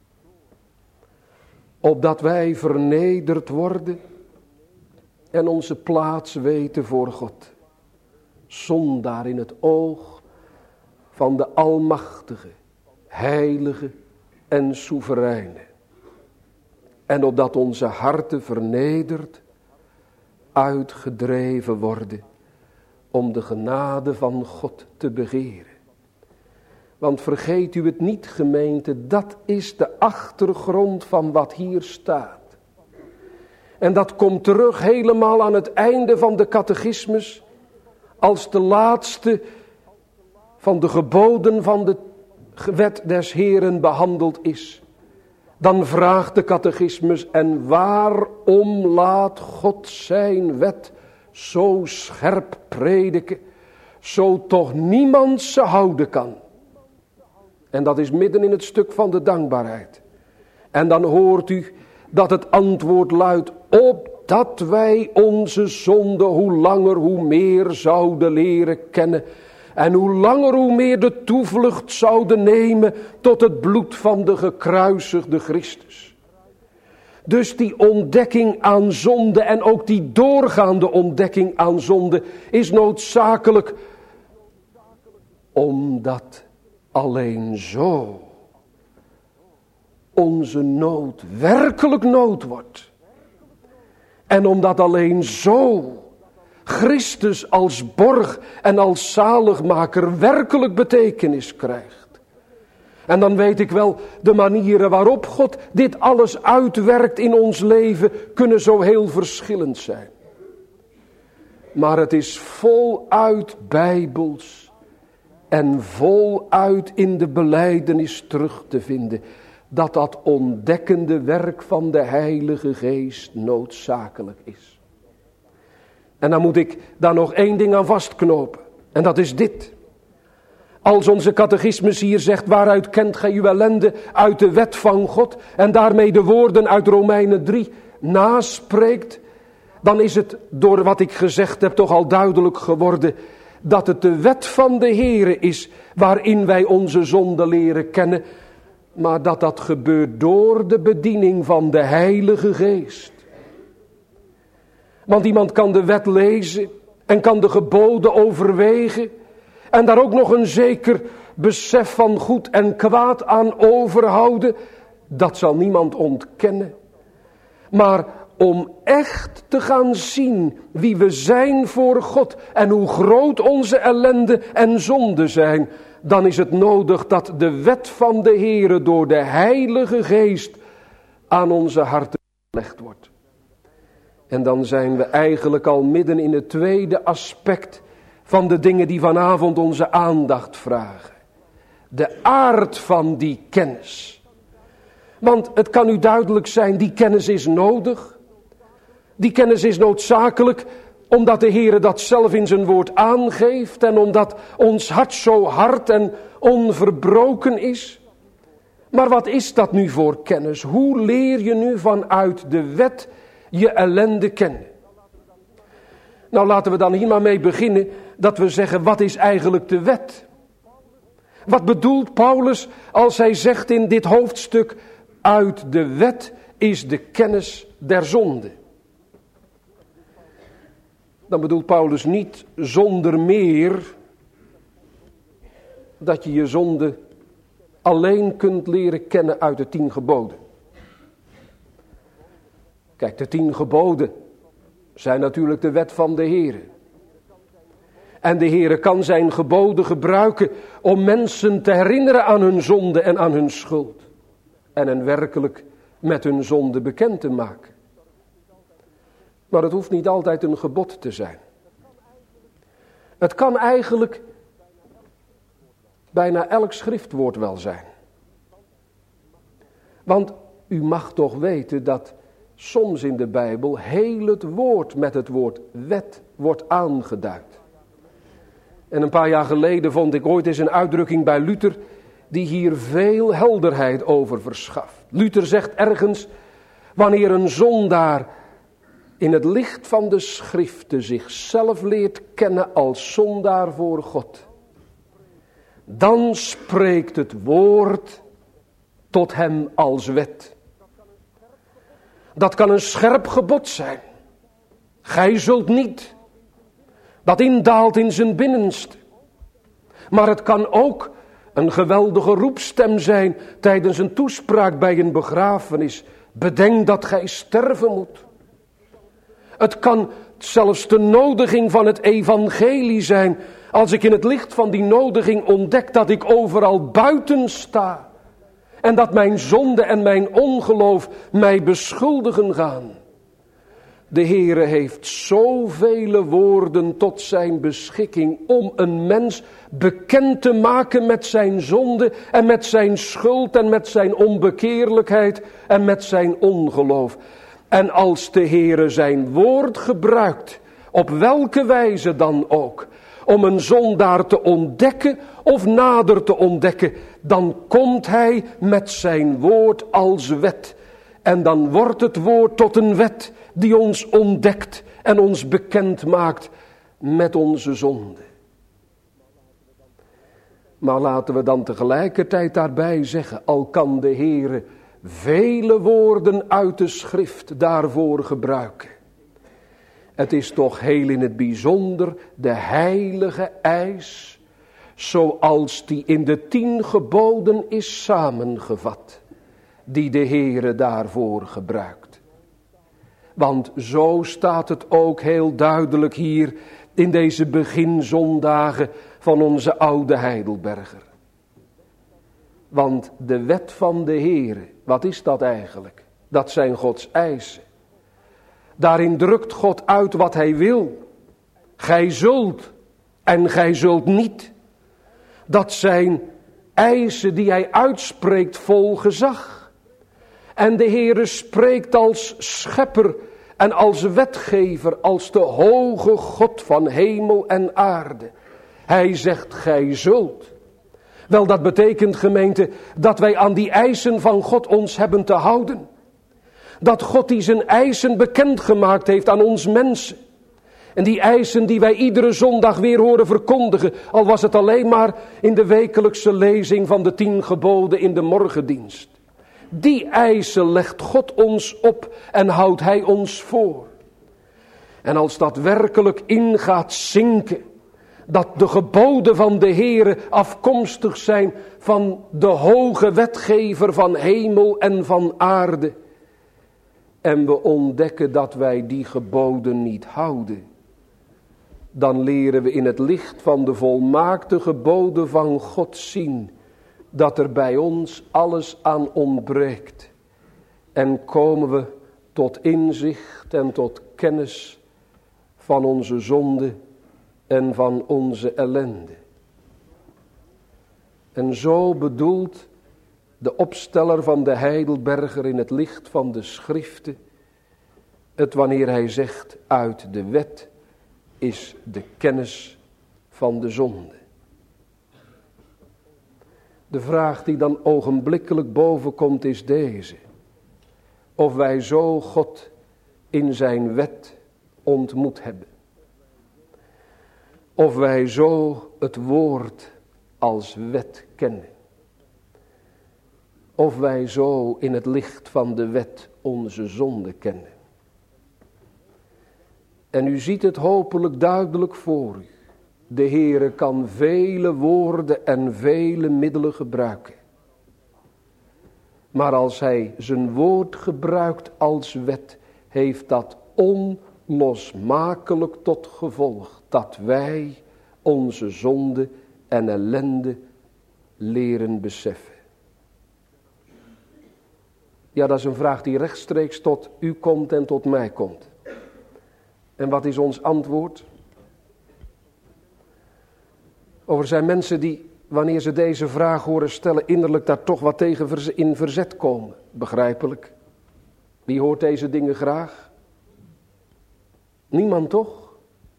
Opdat wij vernederd worden en onze plaats weten voor God. Zondaar in het oog van de Almachtige, Heilige en Soevereine. En opdat onze harten vernederd, uitgedreven worden om de genade van God te begeren. Want vergeet u het niet, gemeente, dat is de achtergrond van wat hier staat. En dat komt terug helemaal aan het einde van de catechismus, als de laatste van de geboden van de wet des Heeren behandeld is. Dan vraagt de catechismus, en waarom laat God zijn wet zo scherp prediken, zo toch niemand ze houden kan? En dat is midden in het stuk van de dankbaarheid. En dan hoort u dat het antwoord luidt, opdat wij onze zonde hoe langer hoe meer zouden leren kennen. En hoe langer hoe meer de toevlucht zouden nemen tot het bloed van de gekruisigde Christus. Dus die ontdekking aan zonde en ook die doorgaande ontdekking aan zonde is noodzakelijk, omdat alleen zo onze nood werkelijk nood wordt. En omdat alleen zo Christus als borg en als zaligmaker werkelijk betekenis krijgt. En dan weet ik wel, de manieren waarop God dit alles uitwerkt in ons leven kunnen zo heel verschillend zijn. Maar het is voluit bijbels en voluit in de belijdenis terug te vinden dat dat ontdekkende werk van de Heilige Geest noodzakelijk is. En dan moet ik daar nog één ding aan vastknopen. En dat is dit. Als onze catechismus hier zegt, waaruit kent gij uw ellende? Uit de wet van God. En daarmee de woorden uit Romeinen 3 naspreekt. Dan is het door wat ik gezegd heb toch al duidelijk geworden. Dat het de wet van de Heere is waarin wij onze zonde leren kennen. Maar dat dat gebeurt door de bediening van de Heilige Geest. Want iemand kan de wet lezen en kan de geboden overwegen. En daar ook nog een zeker besef van goed en kwaad aan overhouden. Dat zal niemand ontkennen. Maar om echt te gaan zien wie we zijn voor God en hoe groot onze ellende en zonde zijn, dan is het nodig dat de wet van de Heere door de Heilige Geest aan onze harten gelegd wordt. En dan zijn we eigenlijk al midden in het tweede aspect van de dingen die vanavond onze aandacht vragen. De aard van die kennis. Want het kan u duidelijk zijn, die kennis is nodig. Die kennis is noodzakelijk omdat de Heere dat zelf in zijn woord aangeeft. En omdat ons hart zo hard en onverbroken is. Maar wat is dat nu voor kennis? Hoe leer je nu vanuit de wet je ellende kennen? Nou, laten we dan hier maar mee beginnen dat we zeggen, wat is eigenlijk de wet? Wat bedoelt Paulus als hij zegt in dit hoofdstuk, uit de wet is de kennis der zonde? Dan bedoelt Paulus niet zonder meer dat je je zonde alleen kunt leren kennen uit de 10 geboden. Kijk, de 10 geboden zijn natuurlijk de wet van de Heere. En de Heere kan zijn geboden gebruiken om mensen te herinneren aan hun zonde en aan hun schuld. En hen werkelijk met hun zonde bekend te maken. Maar het hoeft niet altijd een gebod te zijn. Het kan eigenlijk bijna elk schriftwoord wel zijn. Want u mag toch weten dat soms in de Bijbel heel het woord met het woord wet wordt aangeduid. En een paar jaar geleden vond ik ooit eens een uitdrukking bij Luther die hier veel helderheid over verschaft. Luther zegt ergens, wanneer een zondaar in het licht van de schriften zichzelf leert kennen als zondaar voor God, dan spreekt het woord tot hem als wet. Dat kan een scherp gebod zijn. Gij zult niet. Dat indaalt in zijn binnenste. Maar het kan ook een geweldige roepstem zijn tijdens een toespraak bij een begrafenis. Bedenk dat gij sterven moet. Het kan zelfs de nodiging van het evangelie zijn. Als ik in het licht van die nodiging ontdek dat ik overal buiten sta. En dat mijn zonde en mijn ongeloof mij beschuldigen gaan. De Heere heeft zoveel woorden tot zijn beschikking om een mens bekend te maken met zijn zonde en met zijn schuld en met zijn onbekeerlijkheid en met zijn ongeloof. En als de Heere zijn woord gebruikt, op welke wijze dan ook, om een zondaar te ontdekken of nader te ontdekken, dan komt hij met zijn woord als wet. En dan wordt het woord tot een wet die ons ontdekt en ons bekend maakt met onze zonde. Maar laten we dan tegelijkertijd daarbij zeggen, al kan de Heere vele woorden uit de schrift daarvoor gebruiken. Het is toch heel in het bijzonder de heilige eis, zoals die in de 10 geboden is samengevat, die de Heere daarvoor gebruikt. Want zo staat het ook heel duidelijk hier in deze beginzondagen van onze oude Heidelberger. Want de wet van de Heere, wat is dat eigenlijk? Dat zijn Gods eisen. Daarin drukt God uit wat hij wil. Gij zult en gij zult niet. Dat zijn eisen die hij uitspreekt vol gezag. En de Heere spreekt als schepper en als wetgever, als de hoge God van hemel en aarde. Hij zegt, gij zult. Wel, dat betekent, gemeente, dat wij aan die eisen van God ons hebben te houden. Dat God die zijn eisen bekendgemaakt heeft aan ons mensen. En die eisen die wij iedere zondag weer horen verkondigen, al was het alleen maar in de wekelijkse lezing van de 10 geboden in de morgendienst. Die eisen legt God ons op en houdt hij ons voor. En als dat werkelijk in gaat zinken, dat de geboden van de Heere afkomstig zijn van de hoge wetgever van hemel en van aarde. En we ontdekken dat wij die geboden niet houden. Dan leren we in het licht van de volmaakte geboden van God zien dat er bij ons alles aan ontbreekt. En komen we tot inzicht en tot kennis van onze zonde en van onze ellende. En zo bedoelt de opsteller van de Heidelberger in het licht van de schriften het wanneer hij zegt, uit de wet is de kennis van de zonde. De vraag die dan ogenblikkelijk bovenkomt is deze: of wij zo God in zijn wet ontmoet hebben. Of wij zo het woord als wet kennen. Of wij zo in het licht van de wet onze zonde kennen. En u ziet het hopelijk duidelijk voor u. De Heere kan vele woorden en vele middelen gebruiken. Maar als hij zijn woord gebruikt als wet, heeft dat onlosmakelijk tot gevolg dat wij onze zonde en ellende leren beseffen. Ja, dat is een vraag die rechtstreeks tot u komt en tot mij komt. En wat is ons antwoord? Er zijn mensen die, wanneer ze deze vraag horen stellen, innerlijk daar toch wat tegen in verzet komen. Begrijpelijk. Wie hoort deze dingen graag? Niemand toch?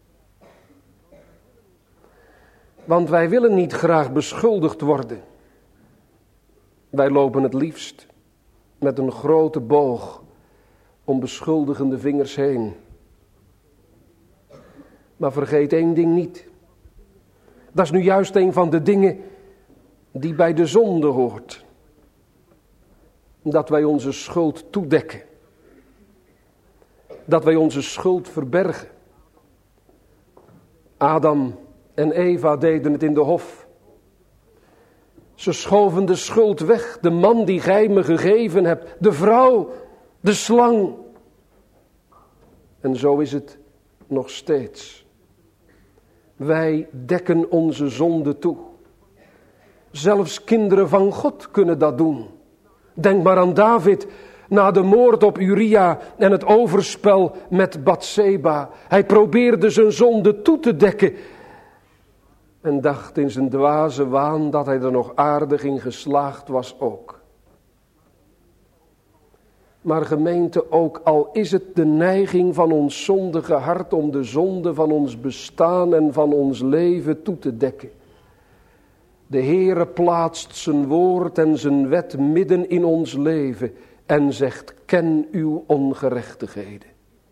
Want wij willen niet graag beschuldigd worden. Wij lopen het liefst met een grote boog om beschuldigende vingers heen. Maar vergeet één ding niet. Dat is nu juist een van de dingen die bij de zonde hoort. Dat wij onze schuld toedekken. Dat wij onze schuld verbergen. Adam en Eva deden het in de hof. Ze schoven de schuld weg. De man die gij me gegeven hebt. De vrouw, de slang. En zo is het nog steeds. Wij dekken onze zonde toe. Zelfs kinderen van God kunnen dat doen. Denk maar aan David na de moord op Uria en het overspel met Batseba. Hij probeerde zijn zonde toe te dekken en dacht in zijn dwaze waan dat hij er nog aardig in geslaagd was ook. Maar gemeente, ook al is het de neiging van ons zondige hart om de zonde van ons bestaan en van ons leven toe te dekken. De Heere plaatst zijn woord en zijn wet midden in ons leven en zegt, ken uw ongerechtigheden.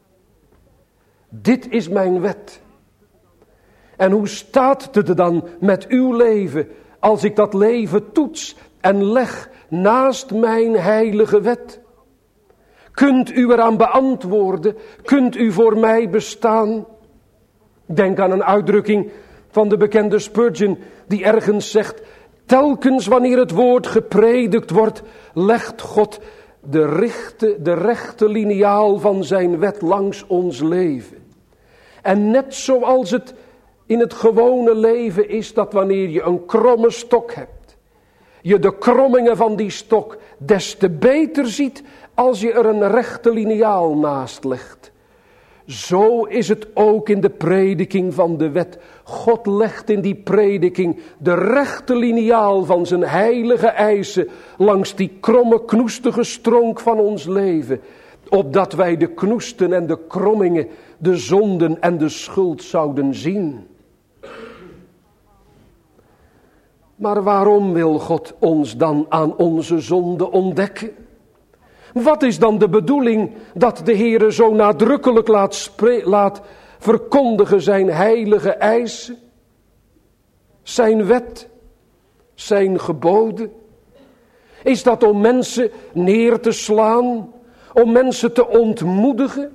Dit is mijn wet. En hoe staat het er dan met uw leven als ik dat leven toets en leg naast mijn heilige wet? Kunt u eraan beantwoorden? Kunt u voor mij bestaan? Denk aan een uitdrukking van de bekende Spurgeon die ergens zegt: telkens wanneer het woord gepredikt wordt, legt God de rechte liniaal van zijn wet langs ons leven. En net zoals het in het gewone leven is, dat wanneer je een kromme stok hebt, je de krommingen van die stok des te beter ziet als je er een rechte liniaal naast legt. Zo is het ook in de prediking van de wet. God legt in die prediking de rechte liniaal van zijn heilige eisen langs die kromme, knoestige stronk van ons leven, opdat wij de knoesten en de krommingen, de zonden en de schuld zouden zien. Maar waarom wil God ons dan aan onze zonde ontdekken? Wat is dan de bedoeling dat de Heere zo nadrukkelijk laat verkondigen zijn heilige eisen, zijn wet, zijn geboden? Is dat om mensen neer te slaan, om mensen te ontmoedigen?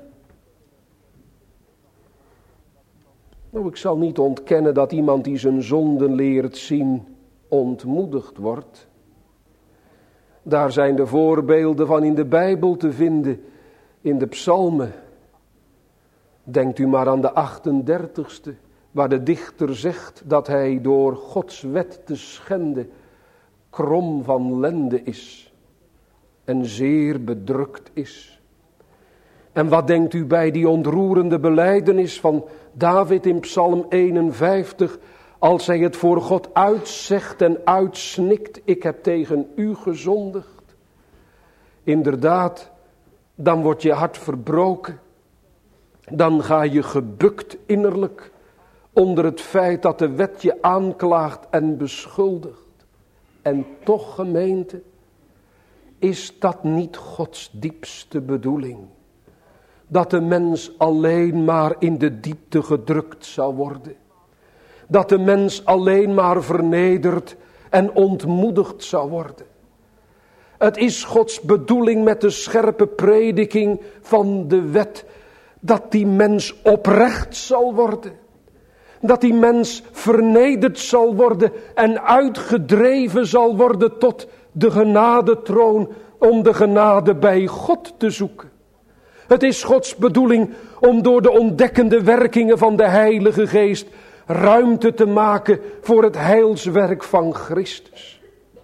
Nou, ik zal niet ontkennen dat iemand die zijn zonden leert zien ontmoedigd wordt. Daar zijn de voorbeelden van in de Bijbel te vinden, in de psalmen. Denkt u maar aan de 38ste, waar de dichter zegt dat hij door Gods wet te schenden krom van lende is en zeer bedrukt is. En wat denkt u bij die ontroerende belijdenis van David in Psalm 51, als hij het voor God uitzegt en uitsnikt: ik heb tegen u gezondigd. Inderdaad, dan wordt je hart verbroken. Dan ga je gebukt innerlijk onder het feit dat de wet je aanklaagt en beschuldigt. En toch, gemeente, is dat niet Gods diepste bedoeling? Dat de mens alleen maar in de diepte gedrukt zou worden. Dat de mens alleen maar vernederd en ontmoedigd zou worden. Het is Gods bedoeling met de scherpe prediking van de wet dat die mens oprecht zal worden. Dat die mens vernederd zal worden en uitgedreven zal worden tot de genadetroon om de genade bij God te zoeken. Het is Gods bedoeling om door de ontdekkende werkingen van de Heilige Geest ruimte te maken voor het heilswerk van Christus.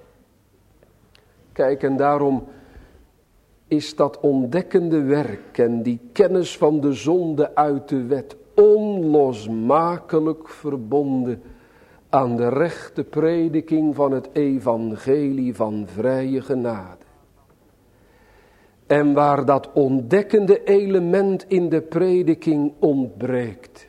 Kijk, en daarom is dat ontdekkende werk en die kennis van de zonde uit de wet onlosmakelijk verbonden aan de rechte prediking van het evangelie van vrije genade. En waar dat ontdekkende element in de prediking ontbreekt,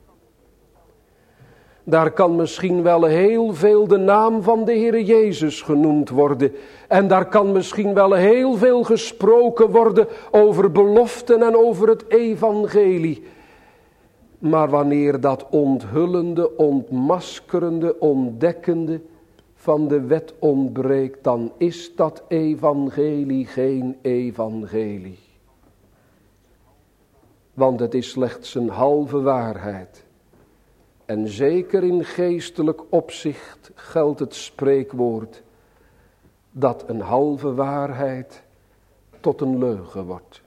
daar kan misschien wel heel veel de naam van de Heere Jezus genoemd worden. En daar kan misschien wel heel veel gesproken worden over beloften en over het evangelie. Maar wanneer dat onthullende, ontmaskerende, ontdekkende van de wet ontbreekt, dan is dat evangelie geen evangelie. Want het is slechts een halve waarheid. En zeker in geestelijk opzicht geldt het spreekwoord dat een halve waarheid tot een leugen wordt.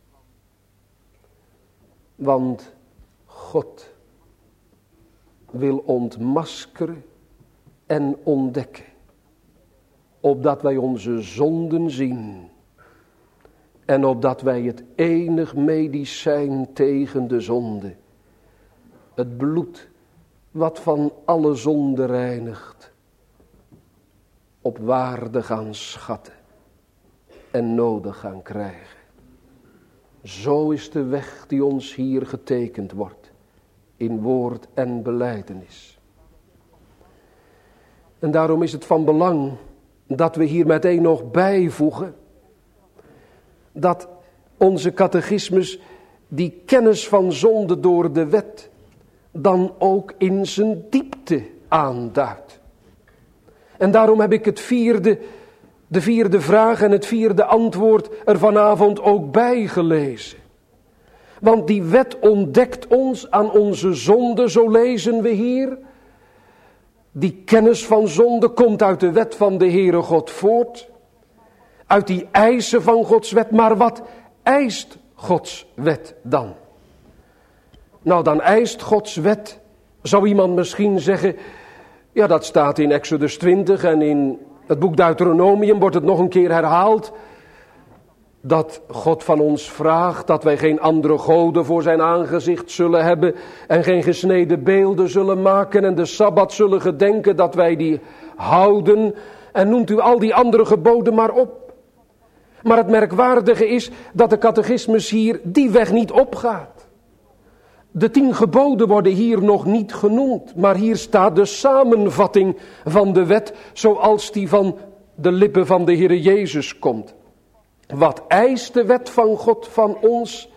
Want God wil ontmaskeren en ontdekken, opdat wij onze zonden zien en opdat wij het enig medicijn tegen de zonde, het bloed wat van alle zonde reinigt, op waarde gaan schatten en nodig gaan krijgen. Zo is de weg die ons hier getekend wordt, in woord en belijdenis. En daarom is het van belang dat we hier meteen nog bijvoegen dat onze catechismus die kennis van zonde door de wet dan ook in zijn diepte aanduidt. En daarom heb ik het vierde de vierde vraag en het vierde antwoord er vanavond ook bij gelezen. Want die wet ontdekt ons aan onze zonde, zo lezen we hier. Die kennis van zonde komt uit de wet van de Heere God voort. Uit die eisen van Gods wet. Maar wat eist Gods wet dan? Nou, dan eist Gods wet, zou iemand misschien zeggen, ja, dat staat in Exodus 20 en in het boek Deuteronomium wordt het nog een keer herhaald. Dat God van ons vraagt dat wij geen andere goden voor zijn aangezicht zullen hebben en geen gesneden beelden zullen maken en de Sabbat zullen gedenken dat wij die houden. En noemt u al die andere geboden maar op. Maar het merkwaardige is dat de catechismus hier die weg niet opgaat. De 10 geboden worden hier nog niet genoemd, maar hier staat de samenvatting van de wet zoals die van de lippen van de Heere Jezus komt. Wat eist de wet van God van ons?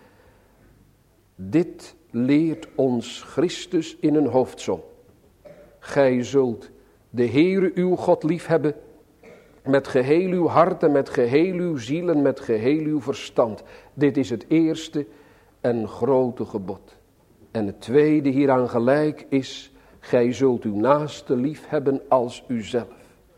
Dit leert ons Christus in een hoofdsom. Gij zult de Heere uw God liefhebben met geheel uw hart en met geheel uw ziel en met geheel uw verstand. Dit is het eerste en grote gebod. En het tweede hieraan gelijk is, gij zult uw naaste liefhebben als uzelf.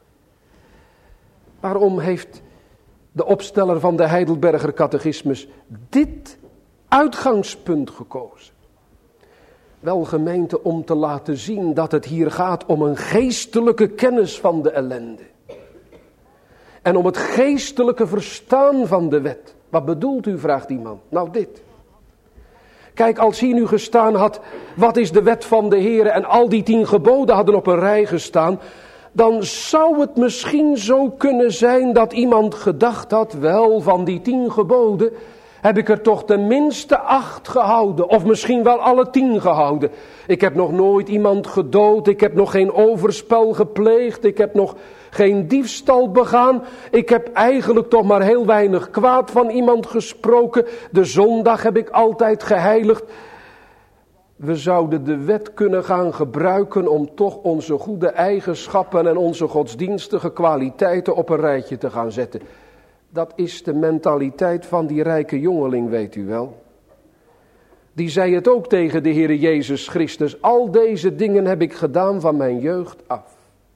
Waarom heeft de opsteller van de Heidelberger Catechismus dit uitgangspunt gekozen? Wel, gemeente, om te laten zien dat het hier gaat om een geestelijke kennis van de ellende. En om het geestelijke verstaan van de wet. Wat bedoelt u, vraagt die man. Nou, dit. Kijk, als hier nu gestaan had, wat is de wet van de Heere, en al die 10 geboden hadden op een rij gestaan, dan zou het misschien zo kunnen zijn dat iemand gedacht had, wel, van die 10 geboden heb ik er toch tenminste 8 gehouden, of misschien wel alle 10 gehouden. Ik heb nog nooit iemand gedood, ik heb nog geen overspel gepleegd, ik heb nog geen diefstal begaan. Ik heb eigenlijk toch maar heel weinig kwaad van iemand gesproken. De zondag heb ik altijd geheiligd. We zouden de wet kunnen gaan gebruiken om toch onze goede eigenschappen en onze godsdienstige kwaliteiten op een rijtje te gaan zetten. Dat is de mentaliteit van die rijke jongeling, weet u wel. Die zei het ook tegen de Heere Jezus Christus. Al deze dingen heb ik gedaan van mijn jeugd af.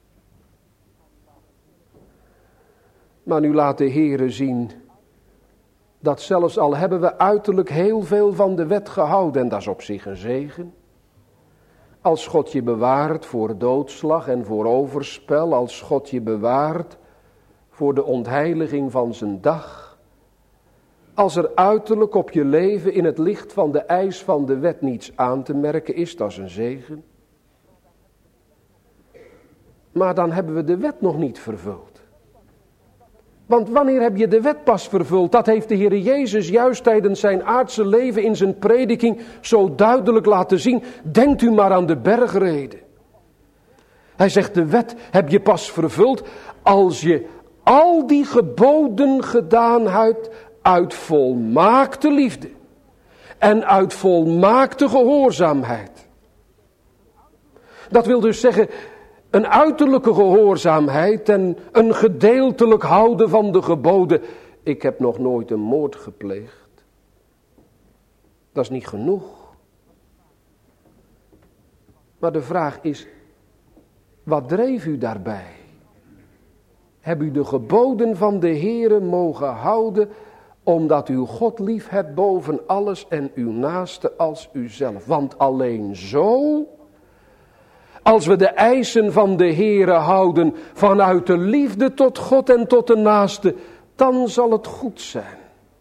Maar nu laat de Heere zien dat zelfs al hebben we uiterlijk heel veel van de wet gehouden, en dat is op zich een zegen. Als God je bewaart voor doodslag en voor overspel, als God je bewaart voor de ontheiliging van zijn dag. Als er uiterlijk op je leven in het licht van de eis van de wet niets aan te merken is, dat is een zegen. Maar dan hebben we de wet nog niet vervuld. Want wanneer heb je de wet pas vervuld? Dat heeft de Heer Jezus juist tijdens zijn aardse leven in zijn prediking zo duidelijk laten zien. Denkt u maar aan de bergrede. Hij zegt, de wet heb je pas vervuld als je al die geboden gedaan hebt uit volmaakte liefde. En uit volmaakte gehoorzaamheid. Dat wil dus zeggen, een uiterlijke gehoorzaamheid en een gedeeltelijk houden van de geboden. Ik heb nog nooit een moord gepleegd. Dat is niet genoeg. Maar de vraag is, wat dreef u daarbij? Heb u de geboden van de Heere mogen houden, omdat u God lief hebt boven alles en uw naaste als uzelf? Want alleen zo, als we de eisen van de Heere houden vanuit de liefde tot God en tot de naaste, dan zal het goed zijn.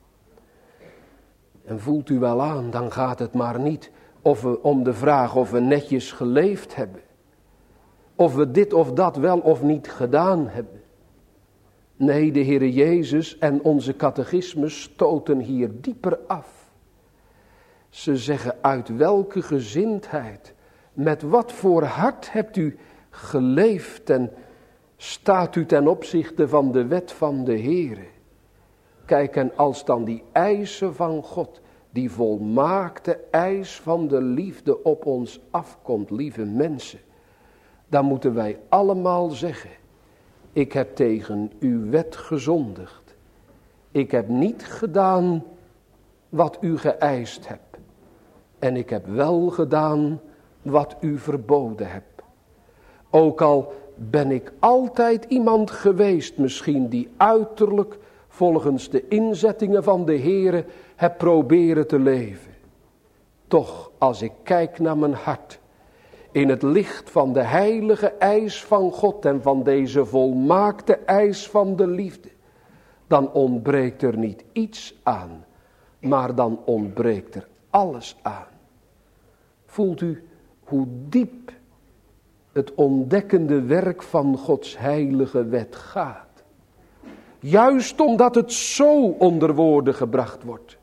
En voelt u wel aan, dan gaat het maar niet om de vraag of we netjes geleefd hebben. Of we dit of dat wel of niet gedaan hebben. Nee, de Heere Jezus en onze catechismus stoten hier dieper af. Ze zeggen, uit welke gezindheid, met wat voor hart hebt u geleefd en staat u ten opzichte van de wet van de Heere? Kijk, en als dan die eisen van God, die volmaakte eis van de liefde op ons afkomt, lieve mensen, dan moeten wij allemaal zeggen, ik heb tegen uw wet gezondigd. Ik heb niet gedaan wat u geëist hebt. En ik heb wel gedaan wat u verboden hebt. Ook al ben ik altijd iemand geweest misschien die uiterlijk volgens de inzettingen van de Heere heb proberen te leven. Toch, als ik kijk naar mijn hart, in het licht van de heilige eis van God en van deze volmaakte eis van de liefde, dan ontbreekt er niet iets aan, maar dan ontbreekt er alles aan. Voelt u hoe diep het ontdekkende werk van Gods heilige wet gaat? Juist omdat het zo onder woorden gebracht wordt,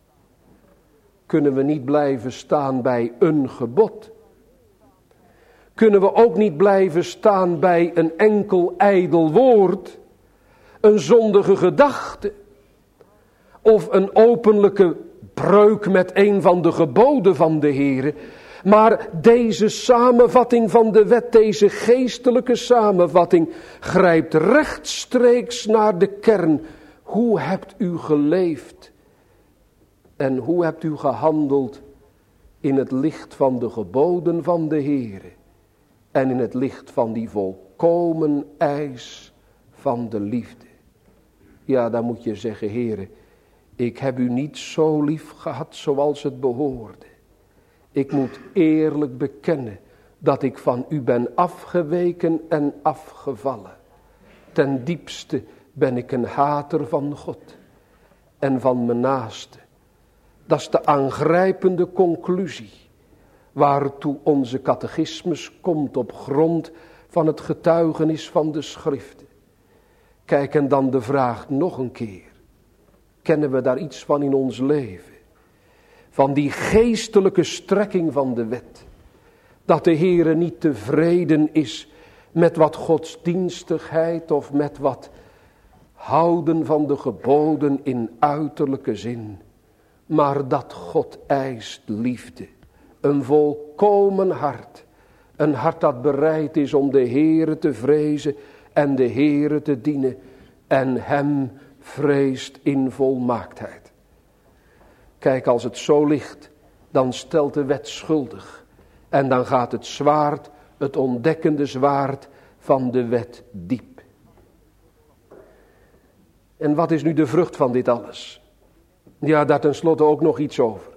kunnen we niet blijven staan bij een gebod. Kunnen we ook niet blijven staan bij een enkel ijdel woord, een zondige gedachte of een openlijke breuk met een van de geboden van de Heere. Maar deze samenvatting van de wet, deze geestelijke samenvatting, grijpt rechtstreeks naar de kern. Hoe hebt u geleefd en hoe hebt u gehandeld in het licht van de geboden van de Heere en in het licht van die volkomen eis van de liefde? Ja, dan moet je zeggen, Heere, ik heb u niet zo lief gehad zoals het behoorde. Ik moet eerlijk bekennen dat ik van u ben afgeweken en afgevallen. Ten diepste ben ik een hater van God en van mijn naaste. Dat is de aangrijpende conclusie waartoe onze catechismus komt op grond van het getuigenis van de schriften. Kijk, en dan de vraag nog een keer. Kennen we daar iets van in ons leven? Van die geestelijke strekking van de wet. Dat de Heere niet tevreden is met wat godsdienstigheid of met wat houden van de geboden in uiterlijke zin. Maar dat God eist liefde. Een volkomen hart. Een hart dat bereid is om de Heere te vrezen en de Heere te dienen. En hem vreest in volmaaktheid. Kijk, als het zo ligt, dan stelt de wet schuldig. En dan gaat het zwaard, het ontdekkende zwaard van de wet diep. En wat is nu de vrucht van dit alles? Ja, daar tenslotte ook nog iets over.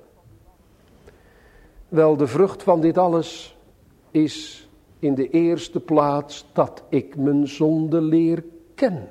Wel, de vrucht van dit alles is in de eerste plaats dat ik mijn zonde leer kennen.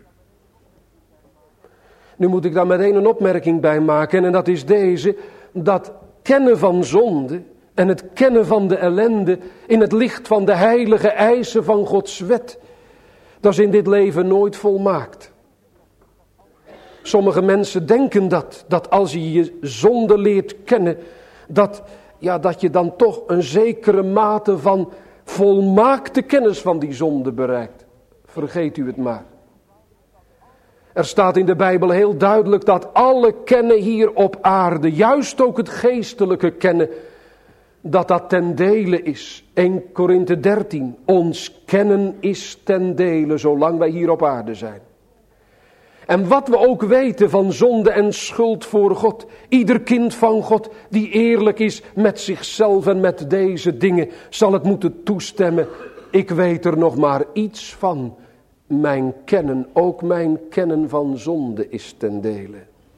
Nu moet ik daar meteen een opmerking bij maken en dat is deze, dat kennen van zonde en het kennen van de ellende in het licht van de heilige eisen van Gods wet, dat is in dit leven nooit volmaakt. Sommige mensen denken dat als je je zonde leert kennen, dat je dan toch een zekere mate van volmaakte kennis van die zonde bereikt. Vergeet u het maar. Er staat in de Bijbel heel duidelijk dat alle kennen hier op aarde, juist ook het geestelijke kennen, dat ten dele is. 1 Korinthe 13, ons kennen is ten dele, zolang wij hier op aarde zijn. En wat we ook weten van zonde en schuld voor God, ieder kind van God die eerlijk is met zichzelf en met deze dingen, zal het moeten toestemmen. Ik weet er nog maar iets van. Mijn kennen, ook mijn kennen van zonde is ten dele.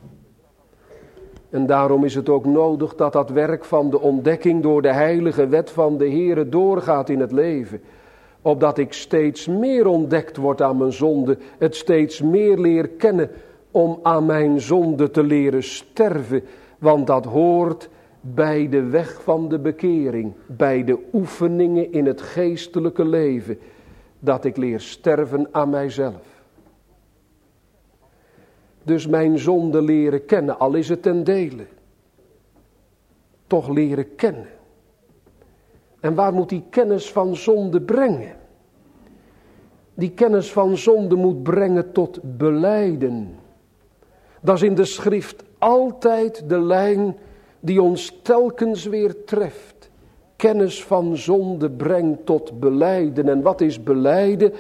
En daarom is het ook nodig dat dat werk van de ontdekking door de heilige wet van de Heere doorgaat in het leven. Opdat ik steeds meer ontdekt word aan mijn zonde, het steeds meer leer kennen om aan mijn zonde te leren sterven. Want dat hoort bij de weg van de bekering, bij de oefeningen in het geestelijke leven. Dat ik leer sterven aan mijzelf. Dus mijn zonde leren kennen, al is het ten dele. Toch leren kennen. En waar moet die kennis van zonde brengen? Die kennis van zonde moet brengen tot belijden. Dat is in de schrift altijd de lijn die ons telkens weer treft. Kennis van zonde brengt tot belijden. En wat is belijden?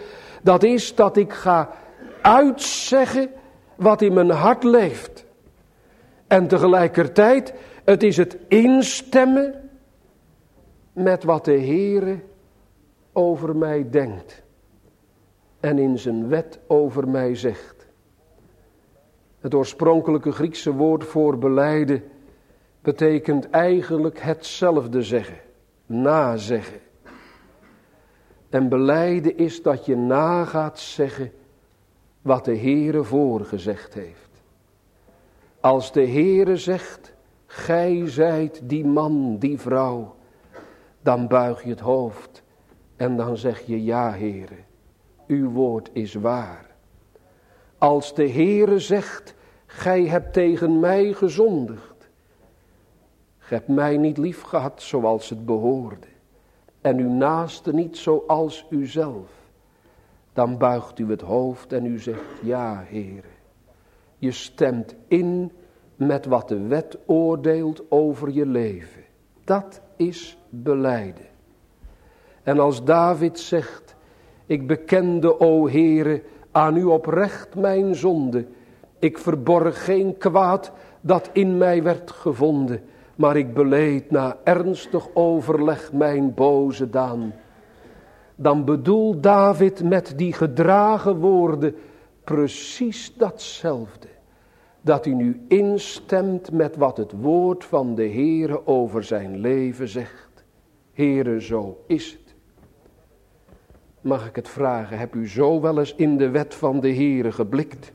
Dat is dat ik ga uitzeggen wat in mijn hart leeft. En tegelijkertijd, het is het instemmen met wat de Heere over mij denkt. En in zijn wet over mij zegt. Het oorspronkelijke Griekse woord voor belijden betekent eigenlijk hetzelfde zeggen. Nazeggen. En belijden is dat je na gaat zeggen wat de Heere voorgezegd heeft. Als de Heere zegt, gij zijt die man, die vrouw, dan buig je het hoofd en dan zeg je ja, Heere, uw woord is waar. Als de Heere zegt, gij hebt tegen mij gezondigd, gij hebt mij niet lief gehad zoals het behoorde, en uw naaste niet zoals uzelf, dan buigt u het hoofd en u zegt, ja, Heere. Je stemt in met wat de wet oordeelt over je leven. Dat is belijden. En als David zegt, ik bekende, o Heere, aan u oprecht mijn zonde. Ik verborg geen kwaad dat in mij werd gevonden, maar ik beleed na ernstig overleg mijn boze daan. Dan bedoelt David met die gedragen woorden precies datzelfde. Dat hij nu instemt met wat het woord van de Heere over zijn leven zegt. Heere, zo is het. Mag ik het vragen, heb u zo wel eens in de wet van de Heere geblikt?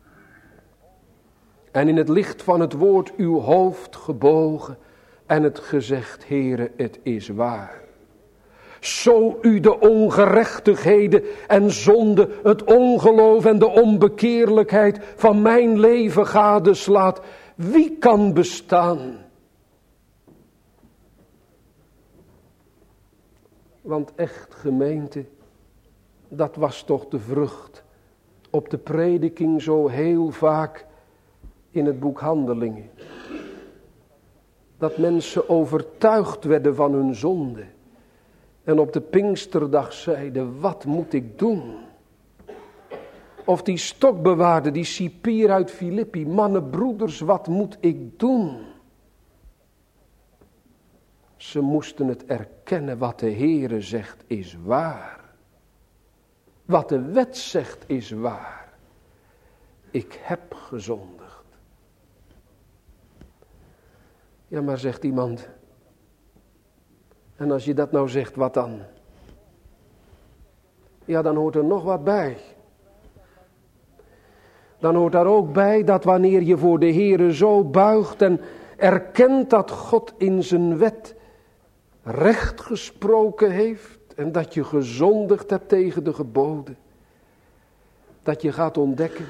En in het licht van het woord uw hoofd gebogen en het gezegd, Heere, het is waar. Zo u de ongerechtigheden en zonde, het ongeloof en de onbekeerlijkheid van mijn leven gadeslaat, wie kan bestaan? Want echt, gemeente, dat was toch de vrucht op de prediking zo heel vaak in het boek Handelingen. Dat mensen overtuigd werden van hun zonde. En op de Pinksterdag zeiden, wat moet ik doen? Of die stokbewaarde, die cipier uit Filippi, mannen, broeders, wat moet ik doen? Ze moesten het erkennen, wat de Heere zegt is waar. Wat de wet zegt is waar. Ik heb gezondigd. Ja, maar zegt iemand, en als je dat nou zegt, wat dan? Ja, dan hoort er nog wat bij. Dan hoort daar ook bij dat wanneer je voor de Heere zo buigt en erkent dat God in zijn wet recht gesproken heeft en dat je gezondigd hebt tegen de geboden, dat je gaat ontdekken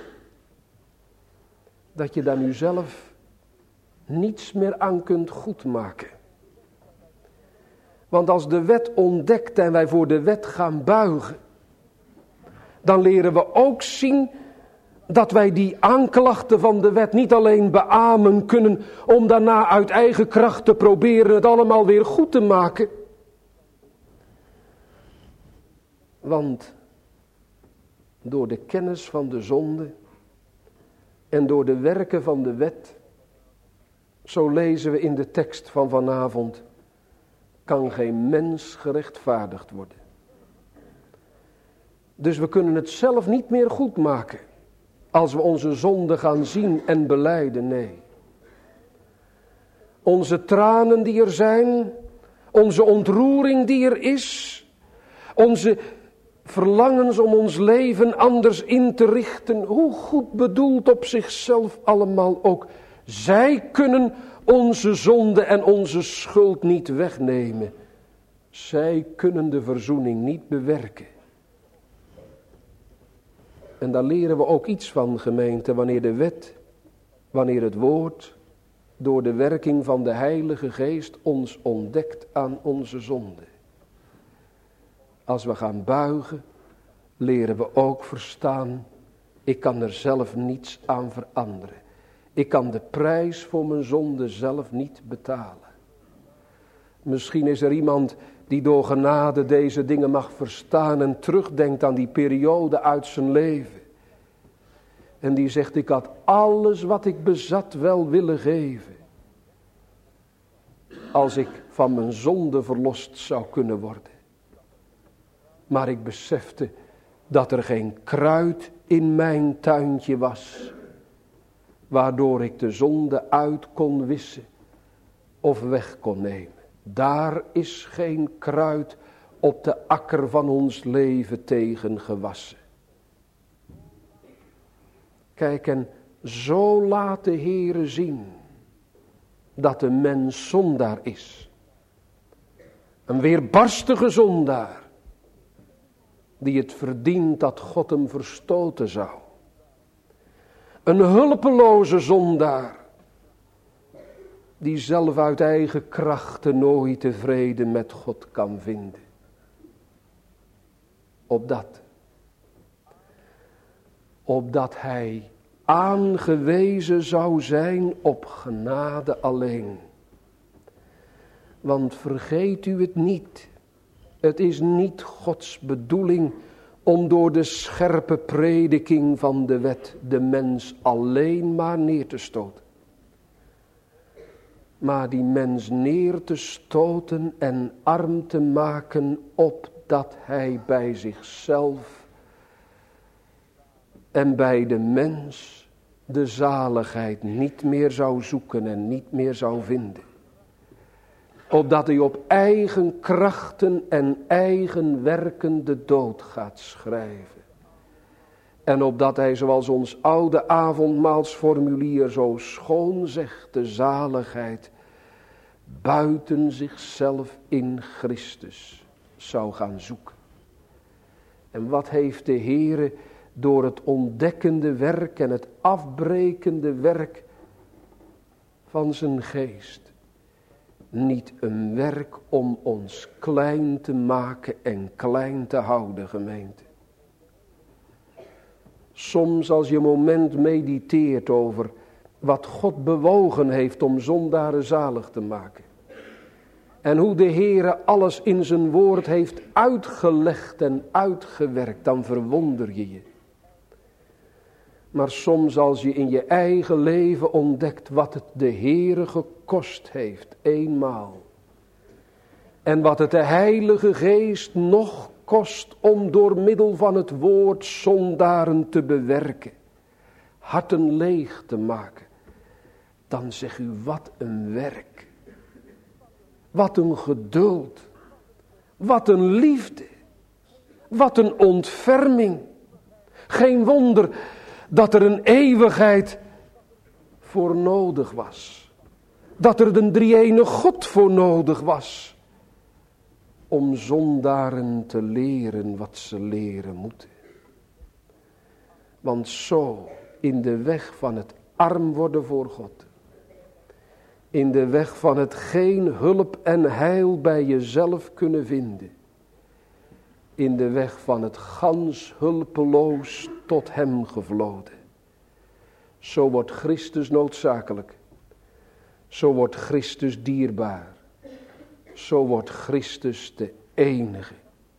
dat je daar nu zelf niets meer aan kunt goedmaken. Want als de wet ontdekt en wij voor de wet gaan buigen, dan leren we ook zien dat wij die aanklachten van de wet niet alleen beamen kunnen om daarna uit eigen kracht te proberen het allemaal weer goed te maken. Want door de kennis van de zonde en door de werken van de wet, zo lezen we in de tekst van vanavond, kan geen mens gerechtvaardigd worden. Dus we kunnen het zelf niet meer goed maken als we onze zonde gaan zien en belijden, nee. Onze tranen die er zijn, onze ontroering die er is, onze verlangens om ons leven anders in te richten, hoe goed bedoeld op zichzelf allemaal ook. Zij kunnen onze zonde en onze schuld niet wegnemen. Zij kunnen de verzoening niet bewerken. En daar leren we ook iets van, gemeente, wanneer de wet, wanneer het woord, door de werking van de Heilige Geest ons ontdekt aan onze zonde. Als we gaan buigen, leren we ook verstaan, ik kan er zelf niets aan veranderen. Ik kan de prijs voor mijn zonde zelf niet betalen. Misschien is er iemand die door genade deze dingen mag verstaan en terugdenkt aan die periode uit zijn leven. En die zegt, ik had alles wat ik bezat wel willen geven. Als ik van mijn zonde verlost zou kunnen worden. Maar ik besefte dat er geen kruid in mijn tuintje was. Waardoor ik de zonde uit kon wissen of weg kon nemen. Daar is geen kruid op de akker van ons leven tegen gewassen. Kijk, en zo laat de Heere zien dat de mens zondaar is. Een weerbarstige zondaar, die het verdient dat God hem verstoten zou. Een hulpeloze zondaar, die zelf uit eigen krachten nooit tevreden met God kan vinden. Opdat hij aangewezen zou zijn op genade alleen. Want vergeet u het niet. Het is niet Gods bedoeling om door de scherpe prediking van de wet de mens alleen maar neer te stoten. Maar die mens neer te stoten en arm te maken opdat hij bij zichzelf en bij de mens de zaligheid niet meer zou zoeken en niet meer zou vinden. Opdat hij op eigen krachten en eigen werken de dood gaat schrijven. En opdat hij, zoals ons oude avondmaalsformulier zo schoon zegt, de zaligheid buiten zichzelf in Christus zou gaan zoeken. En wat heeft de Heere door het ontdekkende werk en het afbrekende werk van zijn geest niet een werk om ons klein te maken en klein te houden, gemeente. Soms als je een moment mediteert over wat God bewogen heeft om zondaren zalig te maken. En hoe de Heere alles in zijn woord heeft uitgelegd en uitgewerkt, dan verwonder je je. Maar soms als je in je eigen leven ontdekt wat het de Heere gekost heeft, eenmaal. En wat het de Heilige Geest nog kost om door middel van het woord zondaren te bewerken. Harten leeg te maken. Dan zeg u, wat een werk. Wat een geduld. Wat een liefde. Wat een ontferming. Geen wonder dat er een eeuwigheid voor nodig was. Dat er een drie-ene God voor nodig was. Om zondaren te leren wat ze leren moeten. Want zo in de weg van het arm worden voor God. In de weg van het geen hulp en heil bij jezelf kunnen vinden. In de weg van het gans hulpeloos tot hem gevloden. Zo wordt Christus noodzakelijk. Zo wordt Christus dierbaar. Zo wordt Christus de enige.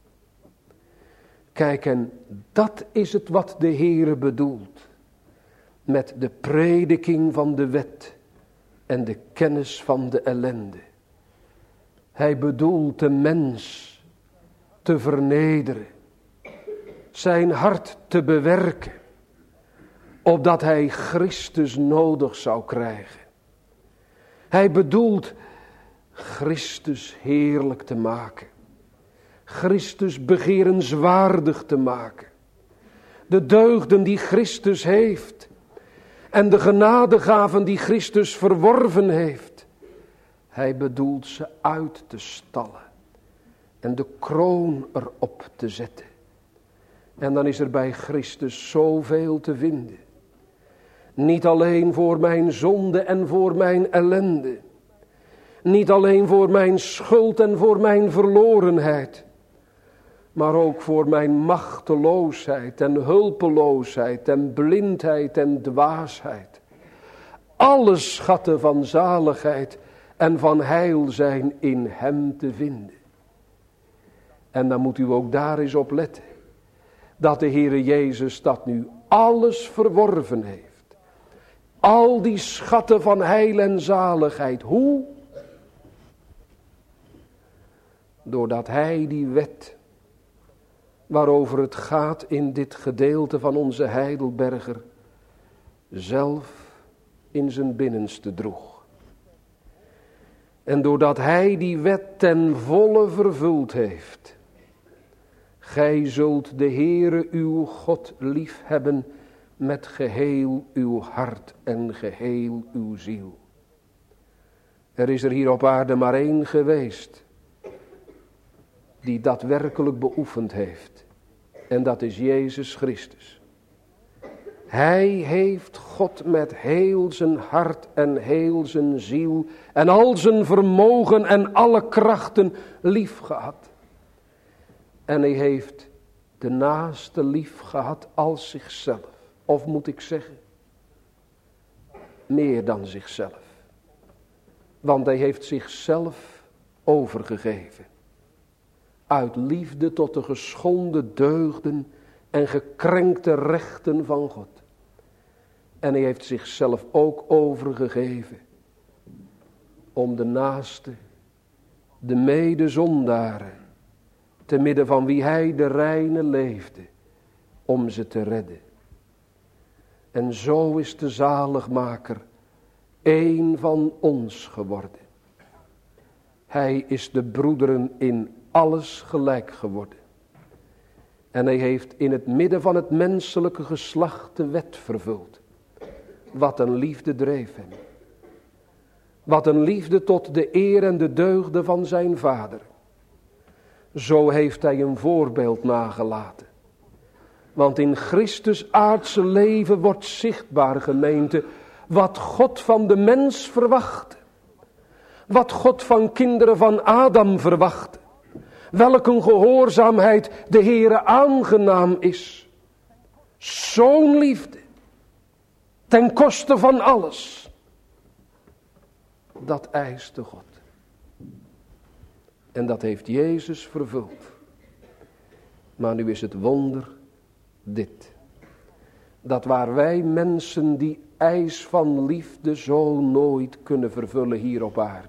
Kijk, en dat is het wat de Heere bedoelt. Met de prediking van de wet en de kennis van de ellende. Hij bedoelt de mens te vernederen. Zijn hart te bewerken. Opdat hij Christus nodig zou krijgen. Hij bedoelt Christus heerlijk te maken. Christus begerenswaardig te maken. De deugden die Christus heeft. En de genadegaven die Christus verworven heeft. Hij bedoelt ze uit te stallen. En de kroon erop te zetten. En dan is er bij Christus zoveel te vinden. Niet alleen voor mijn zonde en voor mijn ellende. Niet alleen voor mijn schuld en voor mijn verlorenheid. Maar ook voor mijn machteloosheid en hulpeloosheid en blindheid en dwaasheid. Alle schatten van zaligheid en van heil zijn in hem te vinden. En dan moet u ook daar eens op letten. Dat de Heere Jezus dat nu alles verworven heeft. Al die schatten van heil en zaligheid. Hoe? Doordat hij die wet, waarover het gaat in dit gedeelte van onze Heidelberger, zelf in zijn binnenste droeg. En doordat hij die wet ten volle vervuld heeft. Gij zult de Heere uw God lief hebben met geheel uw hart en geheel uw ziel. Er is er hier op aarde maar één geweest die dat werkelijk beoefend heeft. En dat is Jezus Christus. Hij heeft God met heel zijn hart en heel zijn ziel en al zijn vermogen en alle krachten lief gehad. En hij heeft de naaste lief gehad als zichzelf. Of moet ik zeggen, meer dan zichzelf. Want hij heeft zichzelf overgegeven. Uit liefde tot de geschonden deugden en gekrenkte rechten van God. En hij heeft zichzelf ook overgegeven. Om de naaste, de medezondaren, te midden van wie hij de reine leefde, om ze te redden. En zo is de zaligmaker één van ons geworden. Hij is de broederen in alles gelijk geworden. En hij heeft in het midden van het menselijke geslacht de wet vervuld. Wat een liefde dreef hem. Wat een liefde tot de eer en de deugden van zijn vader. Zo heeft hij een voorbeeld nagelaten. Want in Christus aardse leven wordt zichtbaar, gemeente, wat God van de mens verwachtte. Wat God van kinderen van Adam verwachtte. Welk een gehoorzaamheid de Heere aangenaam is. Zo'n liefde. Ten koste van alles. Dat eiste God. En dat heeft Jezus vervuld. Maar nu is het wonder dit. Dat waar wij mensen die eis van liefde zo nooit kunnen vervullen hier op aarde.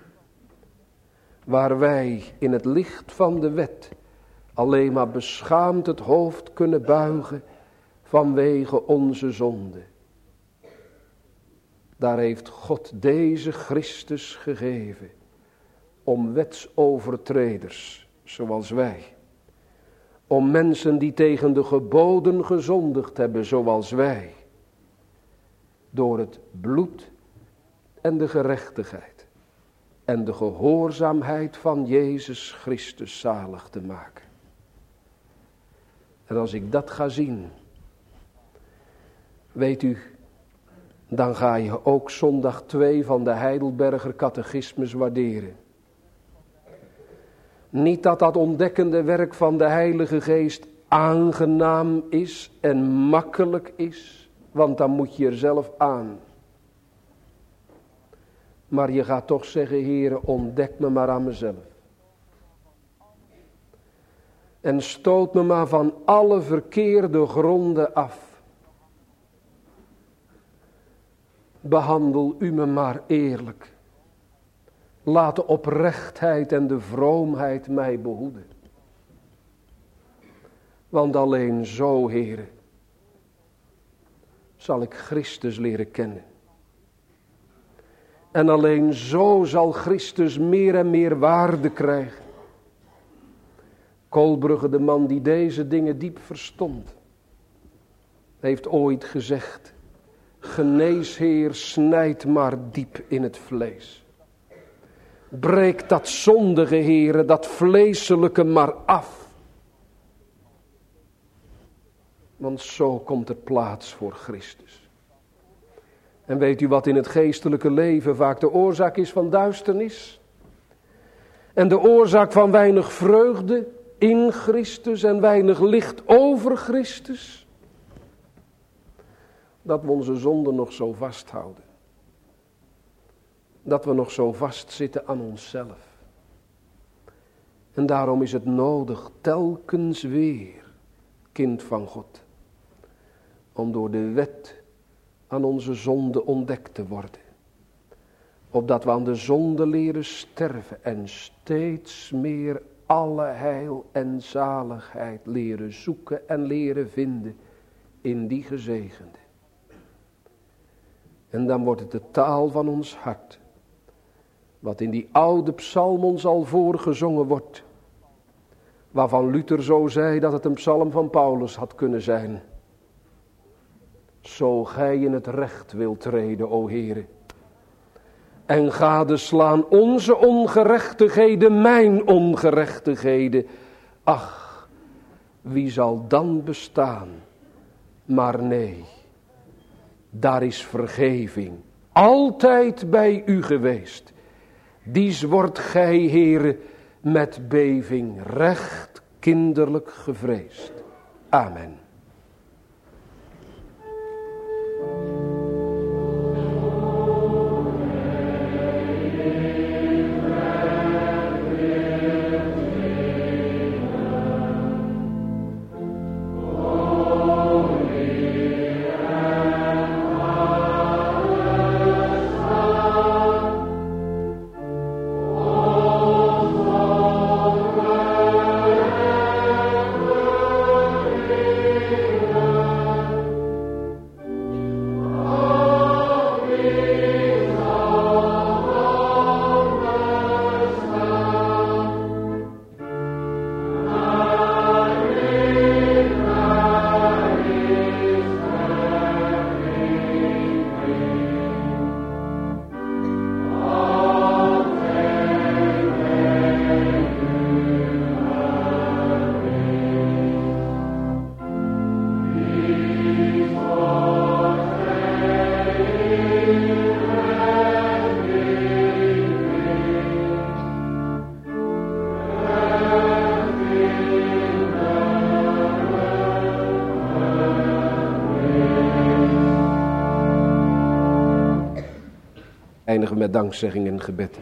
Waar wij in het licht van de wet alleen maar beschaamd het hoofd kunnen buigen vanwege onze zonde. Daar heeft God deze Christus gegeven om wetsovertreders zoals wij. Om mensen die tegen de geboden gezondigd hebben zoals wij. Door het bloed en de gerechtigheid en de gehoorzaamheid van Jezus Christus zalig te maken. En als ik dat ga zien, weet u, dan ga je ook zondag 2 van de Heidelberger Catechismus waarderen. Niet dat dat ontdekkende werk van de Heilige Geest aangenaam is en makkelijk is, want dan moet je er zelf aan. Maar je gaat toch zeggen, Heere, ontdek me maar aan mezelf. En stoot me maar van alle verkeerde gronden af. Behandel u me maar eerlijk. Laat de oprechtheid en de vroomheid mij behoeden. Want alleen zo, Heere, zal ik Christus leren kennen. En alleen zo zal Christus meer en meer waarde krijgen. Kolbrugge, de man die deze dingen diep verstond, heeft ooit gezegd: Geneesheer, snijd maar diep in het vlees. Breek dat zondige, Heere, dat vleeselijke maar af. Want zo komt er plaats voor Christus. En weet u wat in het geestelijke leven vaak de oorzaak is van duisternis? En de oorzaak van weinig vreugde in Christus en weinig licht over Christus? Dat we onze zonde nog zo vasthouden. dat we nog zo vastzitten aan onszelf. En daarom is het nodig, telkens weer, kind van God, om door de wet aan onze zonde ontdekt te worden. Opdat we aan de zonde leren sterven en steeds meer alle heil en zaligheid leren zoeken en leren vinden in die gezegende. En dan wordt het de taal van ons hart, wat in die oude psalm ons al voorgezongen wordt, waarvan Luther zo zei dat het een psalm van Paulus had kunnen zijn. Zo gij in het recht wilt treden, o Heere, en gadeslaan onze ongerechtigheden, mijn ongerechtigheden. Ach, wie zal dan bestaan? Maar nee, daar is vergeving altijd bij u geweest. Dies wordt gij, Heere, met beving recht kinderlijk gevreesd. Amen. Eindigen met dankzegging en gebed.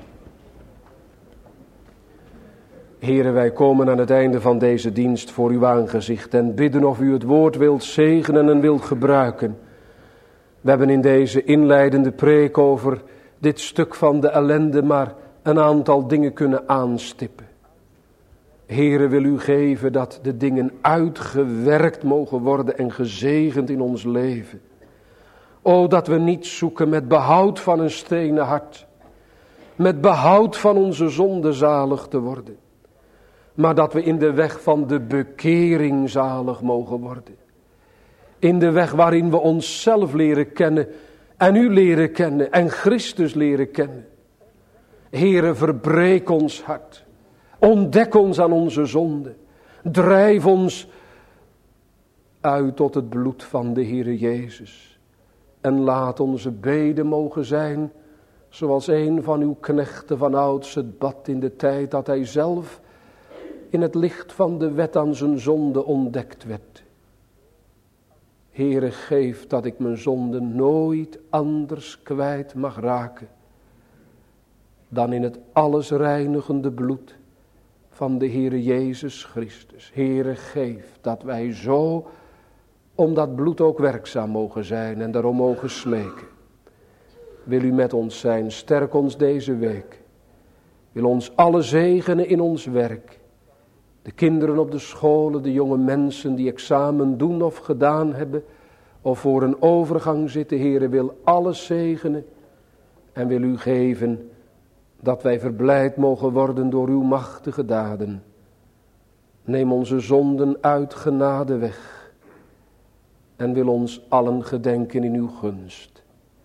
Here, wij komen aan het einde van deze dienst voor uw aangezicht en bidden of u het woord wilt zegenen en wilt gebruiken. We hebben in deze inleidende preek over dit stuk van de ellende maar een aantal dingen kunnen aanstippen. Here, wil u geven dat de dingen uitgewerkt mogen worden en gezegend in ons leven. O, dat we niet zoeken met behoud van een stenen hart, met behoud van onze zonde zalig te worden, maar dat we in de weg van de bekering zalig mogen worden. In de weg waarin we onszelf leren kennen en u leren kennen en Christus leren kennen. Heere, verbreek ons hart, ontdek ons aan onze zonde, drijf ons uit tot het bloed van de Heere Jezus. En laat onze beden mogen zijn, zoals een van uw knechten van ouds het bad in de tijd dat hij zelf in het licht van de wet aan zijn zonde ontdekt werd. Heere, geef dat ik mijn zonde nooit anders kwijt mag raken dan in het alles reinigende bloed van de Heere Jezus Christus. Heere, geef dat wij zo om dat bloed ook werkzaam mogen zijn en daarom mogen smeken. Wil u met ons zijn, sterk ons deze week. Wil ons alle zegenen in ons werk. De kinderen op de scholen, de jonge mensen die examen doen of gedaan hebben, of voor een overgang zitten, Heere, wil alles zegenen. En wil u geven dat wij verblijd mogen worden door uw machtige daden. Neem onze zonden uit genade weg. En wil ons allen gedenken in uw gunst.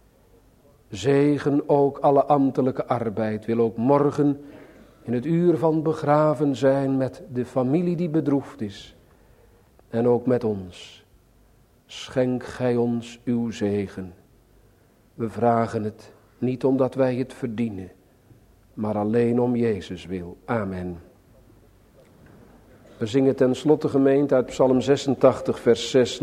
Zegen ook alle ambtelijke arbeid. Wil ook morgen in het uur van begraven zijn met de familie die bedroefd is. En ook met ons. Schenk gij ons uw zegen. We vragen het niet omdat wij het verdienen, maar alleen om Jezus wil. Amen. We zingen ten slotte, gemeente, uit Psalm 86 vers 6.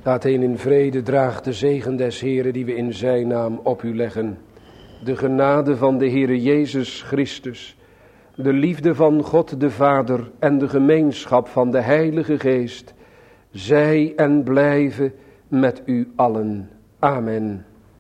Gaat heen in vrede, draagt de zegen des Heeren die we in zijn naam op u leggen. De genade van de Heere Jezus Christus, de liefde van God de Vader en de gemeenschap van de Heilige Geest, zij en blijven met u allen. Amen.